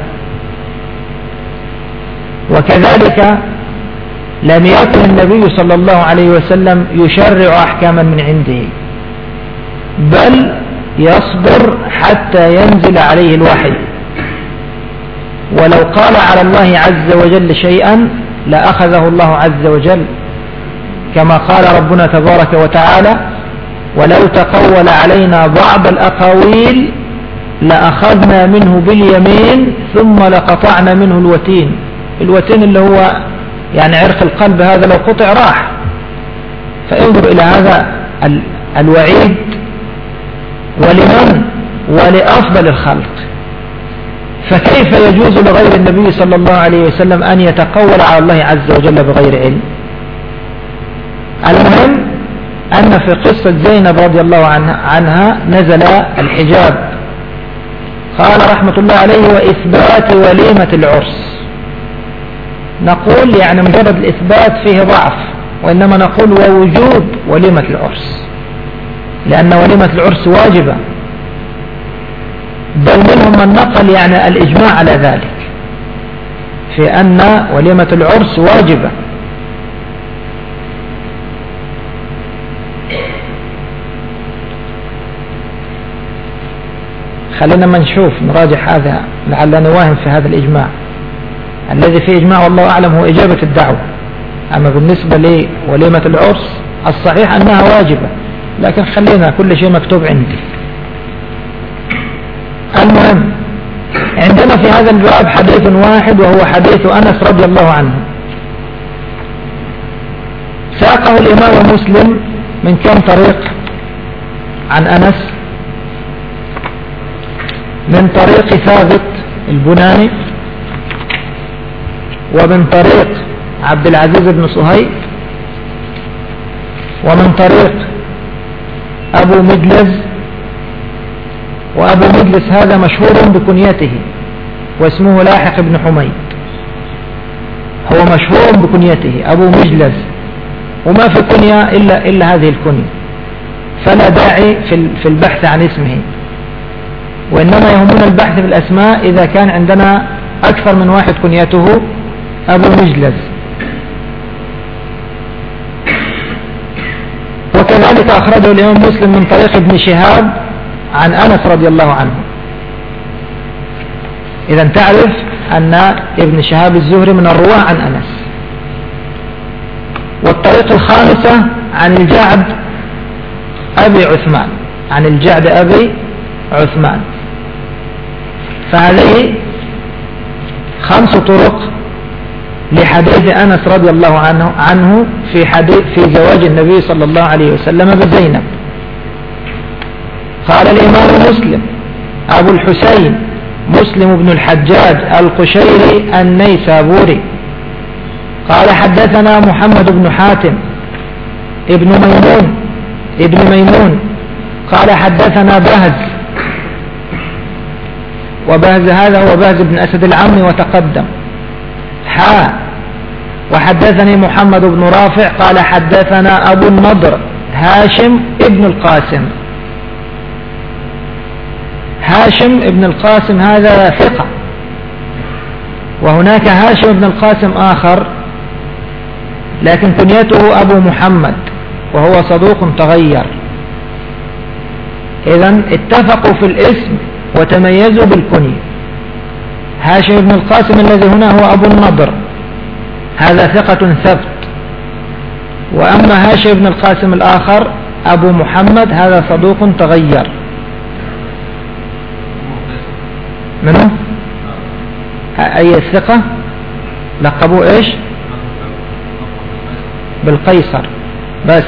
وكذلك لم يكن النبي صلى الله عليه وسلم يشرع أحكاما من عنده، بل يصبر حتى ينزل عليه الوحي. ولو قال على الله عز وجل شيئا لأخذه الله عز وجل، كما قال ربنا تبارك وتعالى: ولو تقول علينا بعض الأقاويل لأخذنا منه باليمين ثم لقطعنا منه الوتين. الوتين اللي هو يعني عرق القلب، هذا لو قطع راح. فانظر إلى هذا الوعيد، ولمن؟ ولأفضل الخلق. فكيف يجوز لغير النبي صلى الله عليه وسلم أن يتقول على الله عز وجل بغير علم؟ المهم أن في قصة زينب رضي الله عنها, عنها نزل الحجاب. قال رحمة الله عليه: وإثبات وليمة العرس. نقول يعني مجرد الإثبات فيه ضعف، وإنما نقول ووجوب وليمة العرس، لأن وليمة العرس واجبة، بل منهم من نقل يعني الإجماع على ذلك في أن وليمة العرس واجبة. خلينا ما نشوف نراجع هذا لعلنا نواهم في هذا الإجماع الذي فيه إجماع والله أعلم هو إجابة الدعوة. أما بالنسبة لوليمة العرس الصحيح أنها واجبة، لكن خلينا كل شيء مكتوب عندي. المهم عندنا في هذا الباب حديث واحد وهو حديث أنس رضي الله عنه، ساقه الإمام مسلم من كم طريق عن أنس؟ من طريق ثابت البناني، ومن طريق عبد العزيز بن صهيب، ومن طريق أبو مجلس. وأبو مجلس هذا مشهور بكنيته واسمه لاحق بن حميد، هو مشهور بكنيته أبو مجلس، وما في كنية إلا, إلا هذه الكنية، فلا داعي في البحث عن اسمه، وإنما يهمنا البحث في الأسماء إذا كان عندنا أكثر من واحد كنيته أبو مجلس. وكذلك أخرجه الإمام مسلم من طريق ابن شهاب عن أنس رضي الله عنه. إذا تعرف أن ابن شهاب الزهري من الرواة عن أنس. والطريق الخامسة عن الجعد أبي عثمان، عن الجعد أبي عثمان. فهذه خمس طرق لحديث أنس رضي الله عنه عنه في حديث في زواج النبي صلى الله عليه وسلم بزينب. قال الإمام مسلم أبو الحسين مسلم بن الحجاج القشيري النيسابوري قال حدثنا محمد بن حاتم ابن ميمون ابن ميمون قال حدثنا بهز، وبهز هذا هو بهز بن أسد العمي وتقدم. حا وحدثني محمد بن رافع قال حدثنا أبو النضر هاشم ابن القاسم. هاشم ابن القاسم هذا ثقة، وهناك هاشم ابن القاسم آخر لكن كنيته أبو محمد وهو صدوق تغير. إذن اتفقوا في الاسم وتميزوا بالكنية. هاشم بن القاسم الذي هنا هو أبو النضر، هذا ثقة ثبت. وأما هاشم بن القاسم الآخر أبو محمد هذا صدوق تغير. منه؟ أي الثقة لقبوا إيش؟ بالقيصر بس،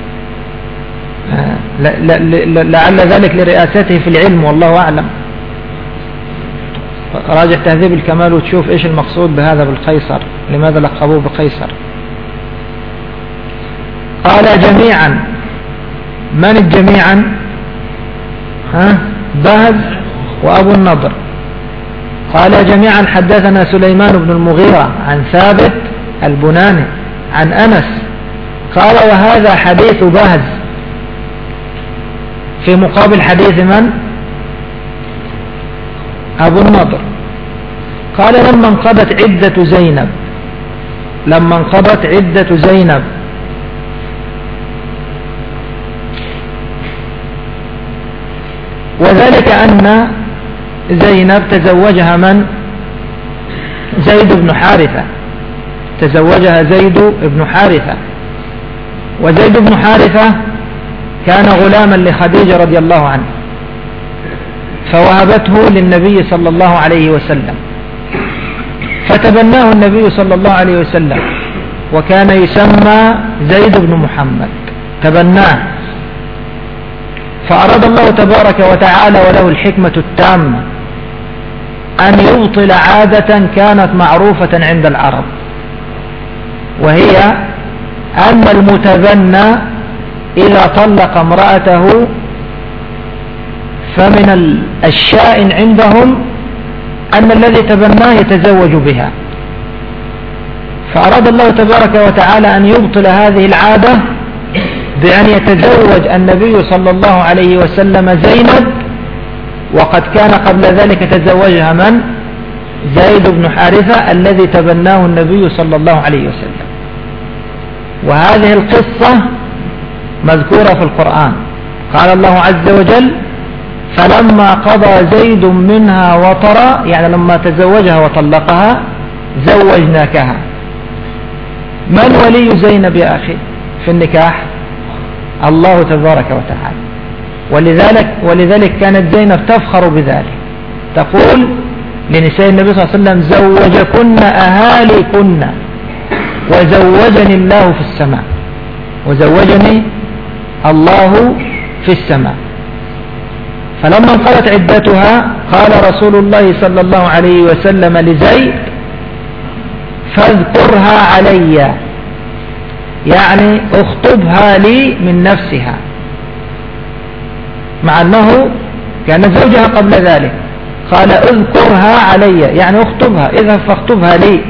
لعل ذلك لرئاسته في العلم والله أعلم. راجع تهذيب الكمال وتشوف إيش المقصود بهذا بالقيصر، لماذا لقبوه بقيصر. قال جميعا. من الجميعا؟ ها؟ بهز وأبو النضر. قال جميعا حدثنا سليمان بن المغيرة عن ثابت البناني عن أنس قال وهذا حديث بهز في مقابل حديث من؟ أبو النضر. قال لما انقضت عدة زينب لما انقضت عدة زينب وذلك أن زينب تزوجها من؟ زيد بن حارثة، تزوجها زيد بن حارثة. وزيد بن حارثة كان غلاما لخديجة رضي الله عنه، فوهبته للنبي صلى الله عليه وسلم، فتبناه النبي صلى الله عليه وسلم، وكان يسمى زيد بن محمد، تبناه. فأراد الله تبارك وتعالى وله الحكمة التامة أن يبطل عادة كانت معروفة عند العرب، وهي أن المتبنى إذا طلق امرأته فمن الشائن عندهم أن الذي تبناه يتزوج بها. فأراد الله تبارك وتعالى أن يبطل هذه العادة بأن يتزوج النبي صلى الله عليه وسلم زينب، وقد كان قبل ذلك تزوجها من؟ زيد بن حارثة الذي تبناه النبي صلى الله عليه وسلم. وهذه القصة مذكورة في القرآن. قال الله عز وجل فلما قضى زيد منها وطرا، يعني لما تزوجها وطلقها زوجناكها. من ولي زينب يا أخي في النكاح؟ الله تبارك وتعالى. ولذلك, ولذلك كانت زينب تفخر بذلك، تقول لنساء النبي صلى الله عليه وسلم: زوجكن أهاليكن وزوجني الله في السماء، وزوجني الله في السماء. فلما انقضت عدتها قال رسول الله صلى الله عليه وسلم لزيد: فاذكرها علي، يعني اخطبها لي من نفسها، مع أنه كان زوجها قبل ذلك. قال: اذكرها علي، يعني اخطبها، اذهب فاخطبها لي.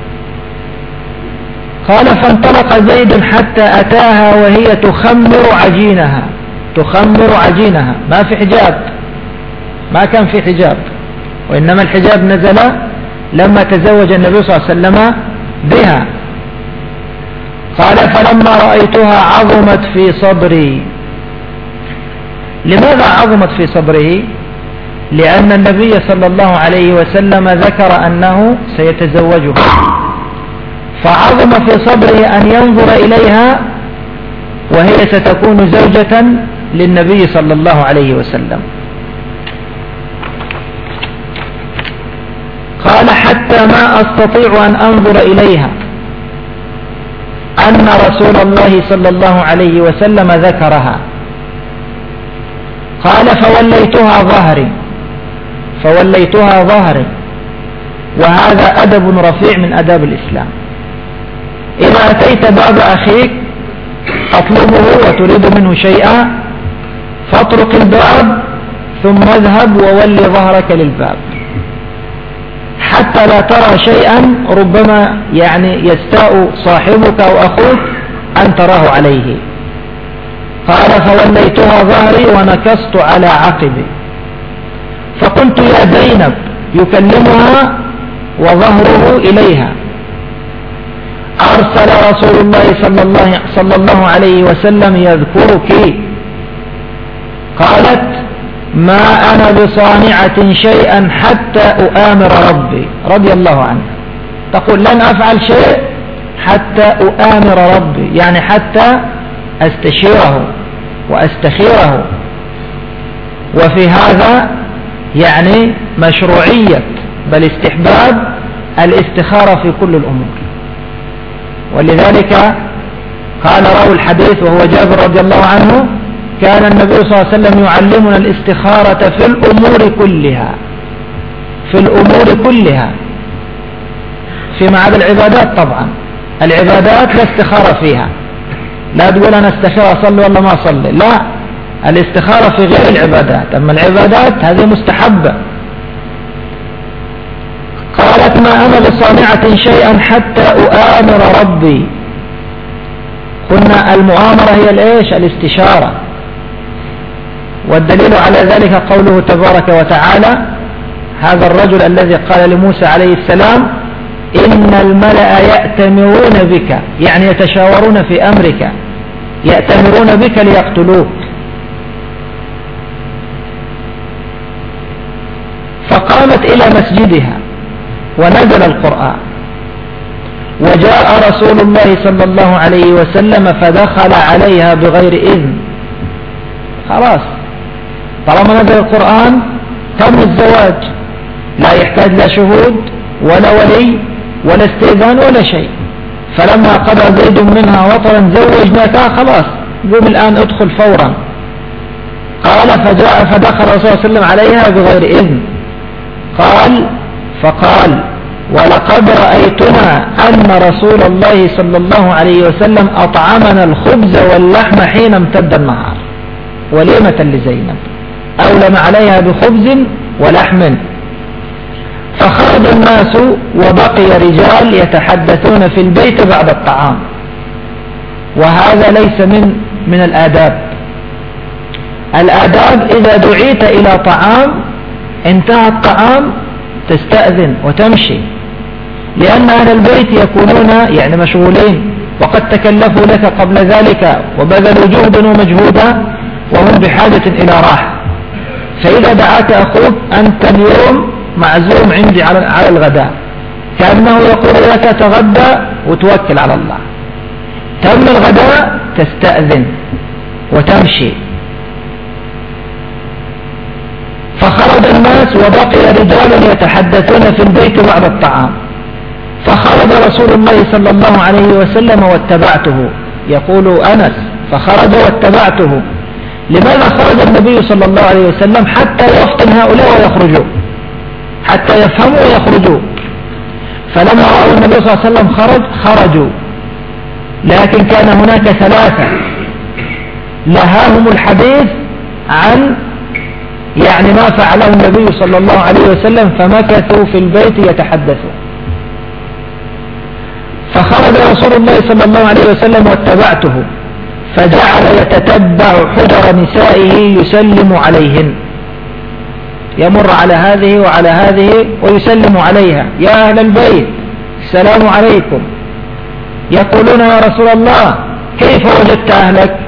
قال: فانطلق زيد حتى أتاها وهي تخمر عجينها، تخمر عجينها، ما في حجاب، ما كان في حجاب، وإنما الحجاب نزل لما تزوج النبي صلى الله عليه وسلم بها. قال: فلما رأيتها عظمت في صدري. لماذا عظمت في صدره؟ لأن النبي صلى الله عليه وسلم ذكر أنه سيتزوجها، فعظم في صدره أن ينظر إليها وهي ستكون زوجة للنبي صلى الله عليه وسلم. قال: حتى ما أستطيع أن أنظر إليها أن رسول الله صلى الله عليه وسلم ذكرها. قال: فوليتها ظهري، فوليتها ظهري، وهذا أدب رفيع من أداب الإسلام. إذا أتيت باب أخيك تطلبه وتريد منه شيئا فاطرق الباب ثم اذهب وولي ظهرك للباب حتى لا ترى شيئا ربما يعني يستاء صاحبك أو أخوك أن تراه عليه. قال: فوليتها ظهري ونكصت على عقبي، فقلت: يا زينب، يكلمها وظهره إليها. أرسل رسول الله صلى الله, صلى الله عليه وسلم يذكرك. قالت: ما أنا بصانعة شيئا حتى أؤامر ربي، رضي الله عنه، تقول: لن أفعل شيء حتى أؤامر ربي، يعني حتى أستشيره وأستخيره. وفي هذا يعني مشروعية بل استحباب الاستخارة في كل الأمور. ولذلك قال راوي الحديث وهو جابر رضي الله عنه: كان النبي صلى الله عليه وسلم يعلمنا الاستخارة في الأمور كلها، في الأمور كلها، فيما عدا العبادات. طبعا العبادات لا استخارة فيها، لا تقول أنا استخير أصلي ولا ما أصلي، لا، الاستخارة في غير العبادات. أما العبادات هذه مستحبة. قالت: ما أنا بصانعة شيئا حتى أؤامر ربي. قلنا المؤامرة هي الإيش؟ الاستشارة. والدليل على ذلك قوله تبارك وتعالى: هذا الرجل الذي قال لموسى عليه السلام: إن الملأ يأتمرون بك، يعني يتشاورون في أمرك، يأتمرون بك ليقتلوك. فقامت إلى مسجدها ونزل القرآن، وجاء رسول الله صلى الله عليه وسلم فدخل عليها بغير إذن. خلاص، طالما نزل القرآن تم الزواج، لا يحتاج لا شهود ولا ولي ولا استئذان ولا شيء. فلما قضى زيد منها وطرا زوجناكها، خلاص قوم الآن ادخل فورا. قال: فجاء فدخل رسول الله صلى الله عليه وسلم عليها بغير إذن. قال فقال: ولقد رأيتنا أن رسول الله صلى الله عليه وسلم أطعمنا الخبز واللحم حين امتد النهار، وليمة لزينب، أولم عليها بخبز ولحم. فخرج الناس وبقي رجال يتحدثون في البيت بعد الطعام، وهذا ليس من من الآداب. الآداب إذا دعيت إلى طعام انتهى الطعام تستأذن وتمشي، لأن أهل البيت يكونون يعني مشغولين وقد تكلفوا لك قبل ذلك وبذلوا جهدا ومجهودا وهم بحاجة إلى راحة. فإذا دعاك أخوك أنت اليوم معزوم عندي على الغداء، كأنه يقول لك تغدى وتوكل على الله. تم الغداء تستأذن وتمشي. فخرج الناس وبقي رجال يتحدثون في البيت بعد الطعام، فخرج رسول الله صلى الله عليه وسلم واتبعته. يقول أنس فخرج واتبعته. لماذا خرج النبي صلى الله عليه وسلم؟ حتى يفطن هؤلاء ويخرجوا، حتى يفهموا ويخرجوا. فلما رأوا النبي صلى الله عليه وسلم خرج خرجوا، لكن كان هناك ثلاثة لهاهم الحديث عن يعني ما فعله النبي صلى الله عليه وسلم، فمكثوا في البيت يتحدثون. فخرج رسول الله صلى الله عليه وسلم واتبعته، فجعل يتتبع حجر نسائه يسلم عليهن، يمر على هذه وعلى هذه ويسلم عليها: يا أهل البيت السلام عليكم. يقولون: يا رسول الله كيف وجدت أهلك؟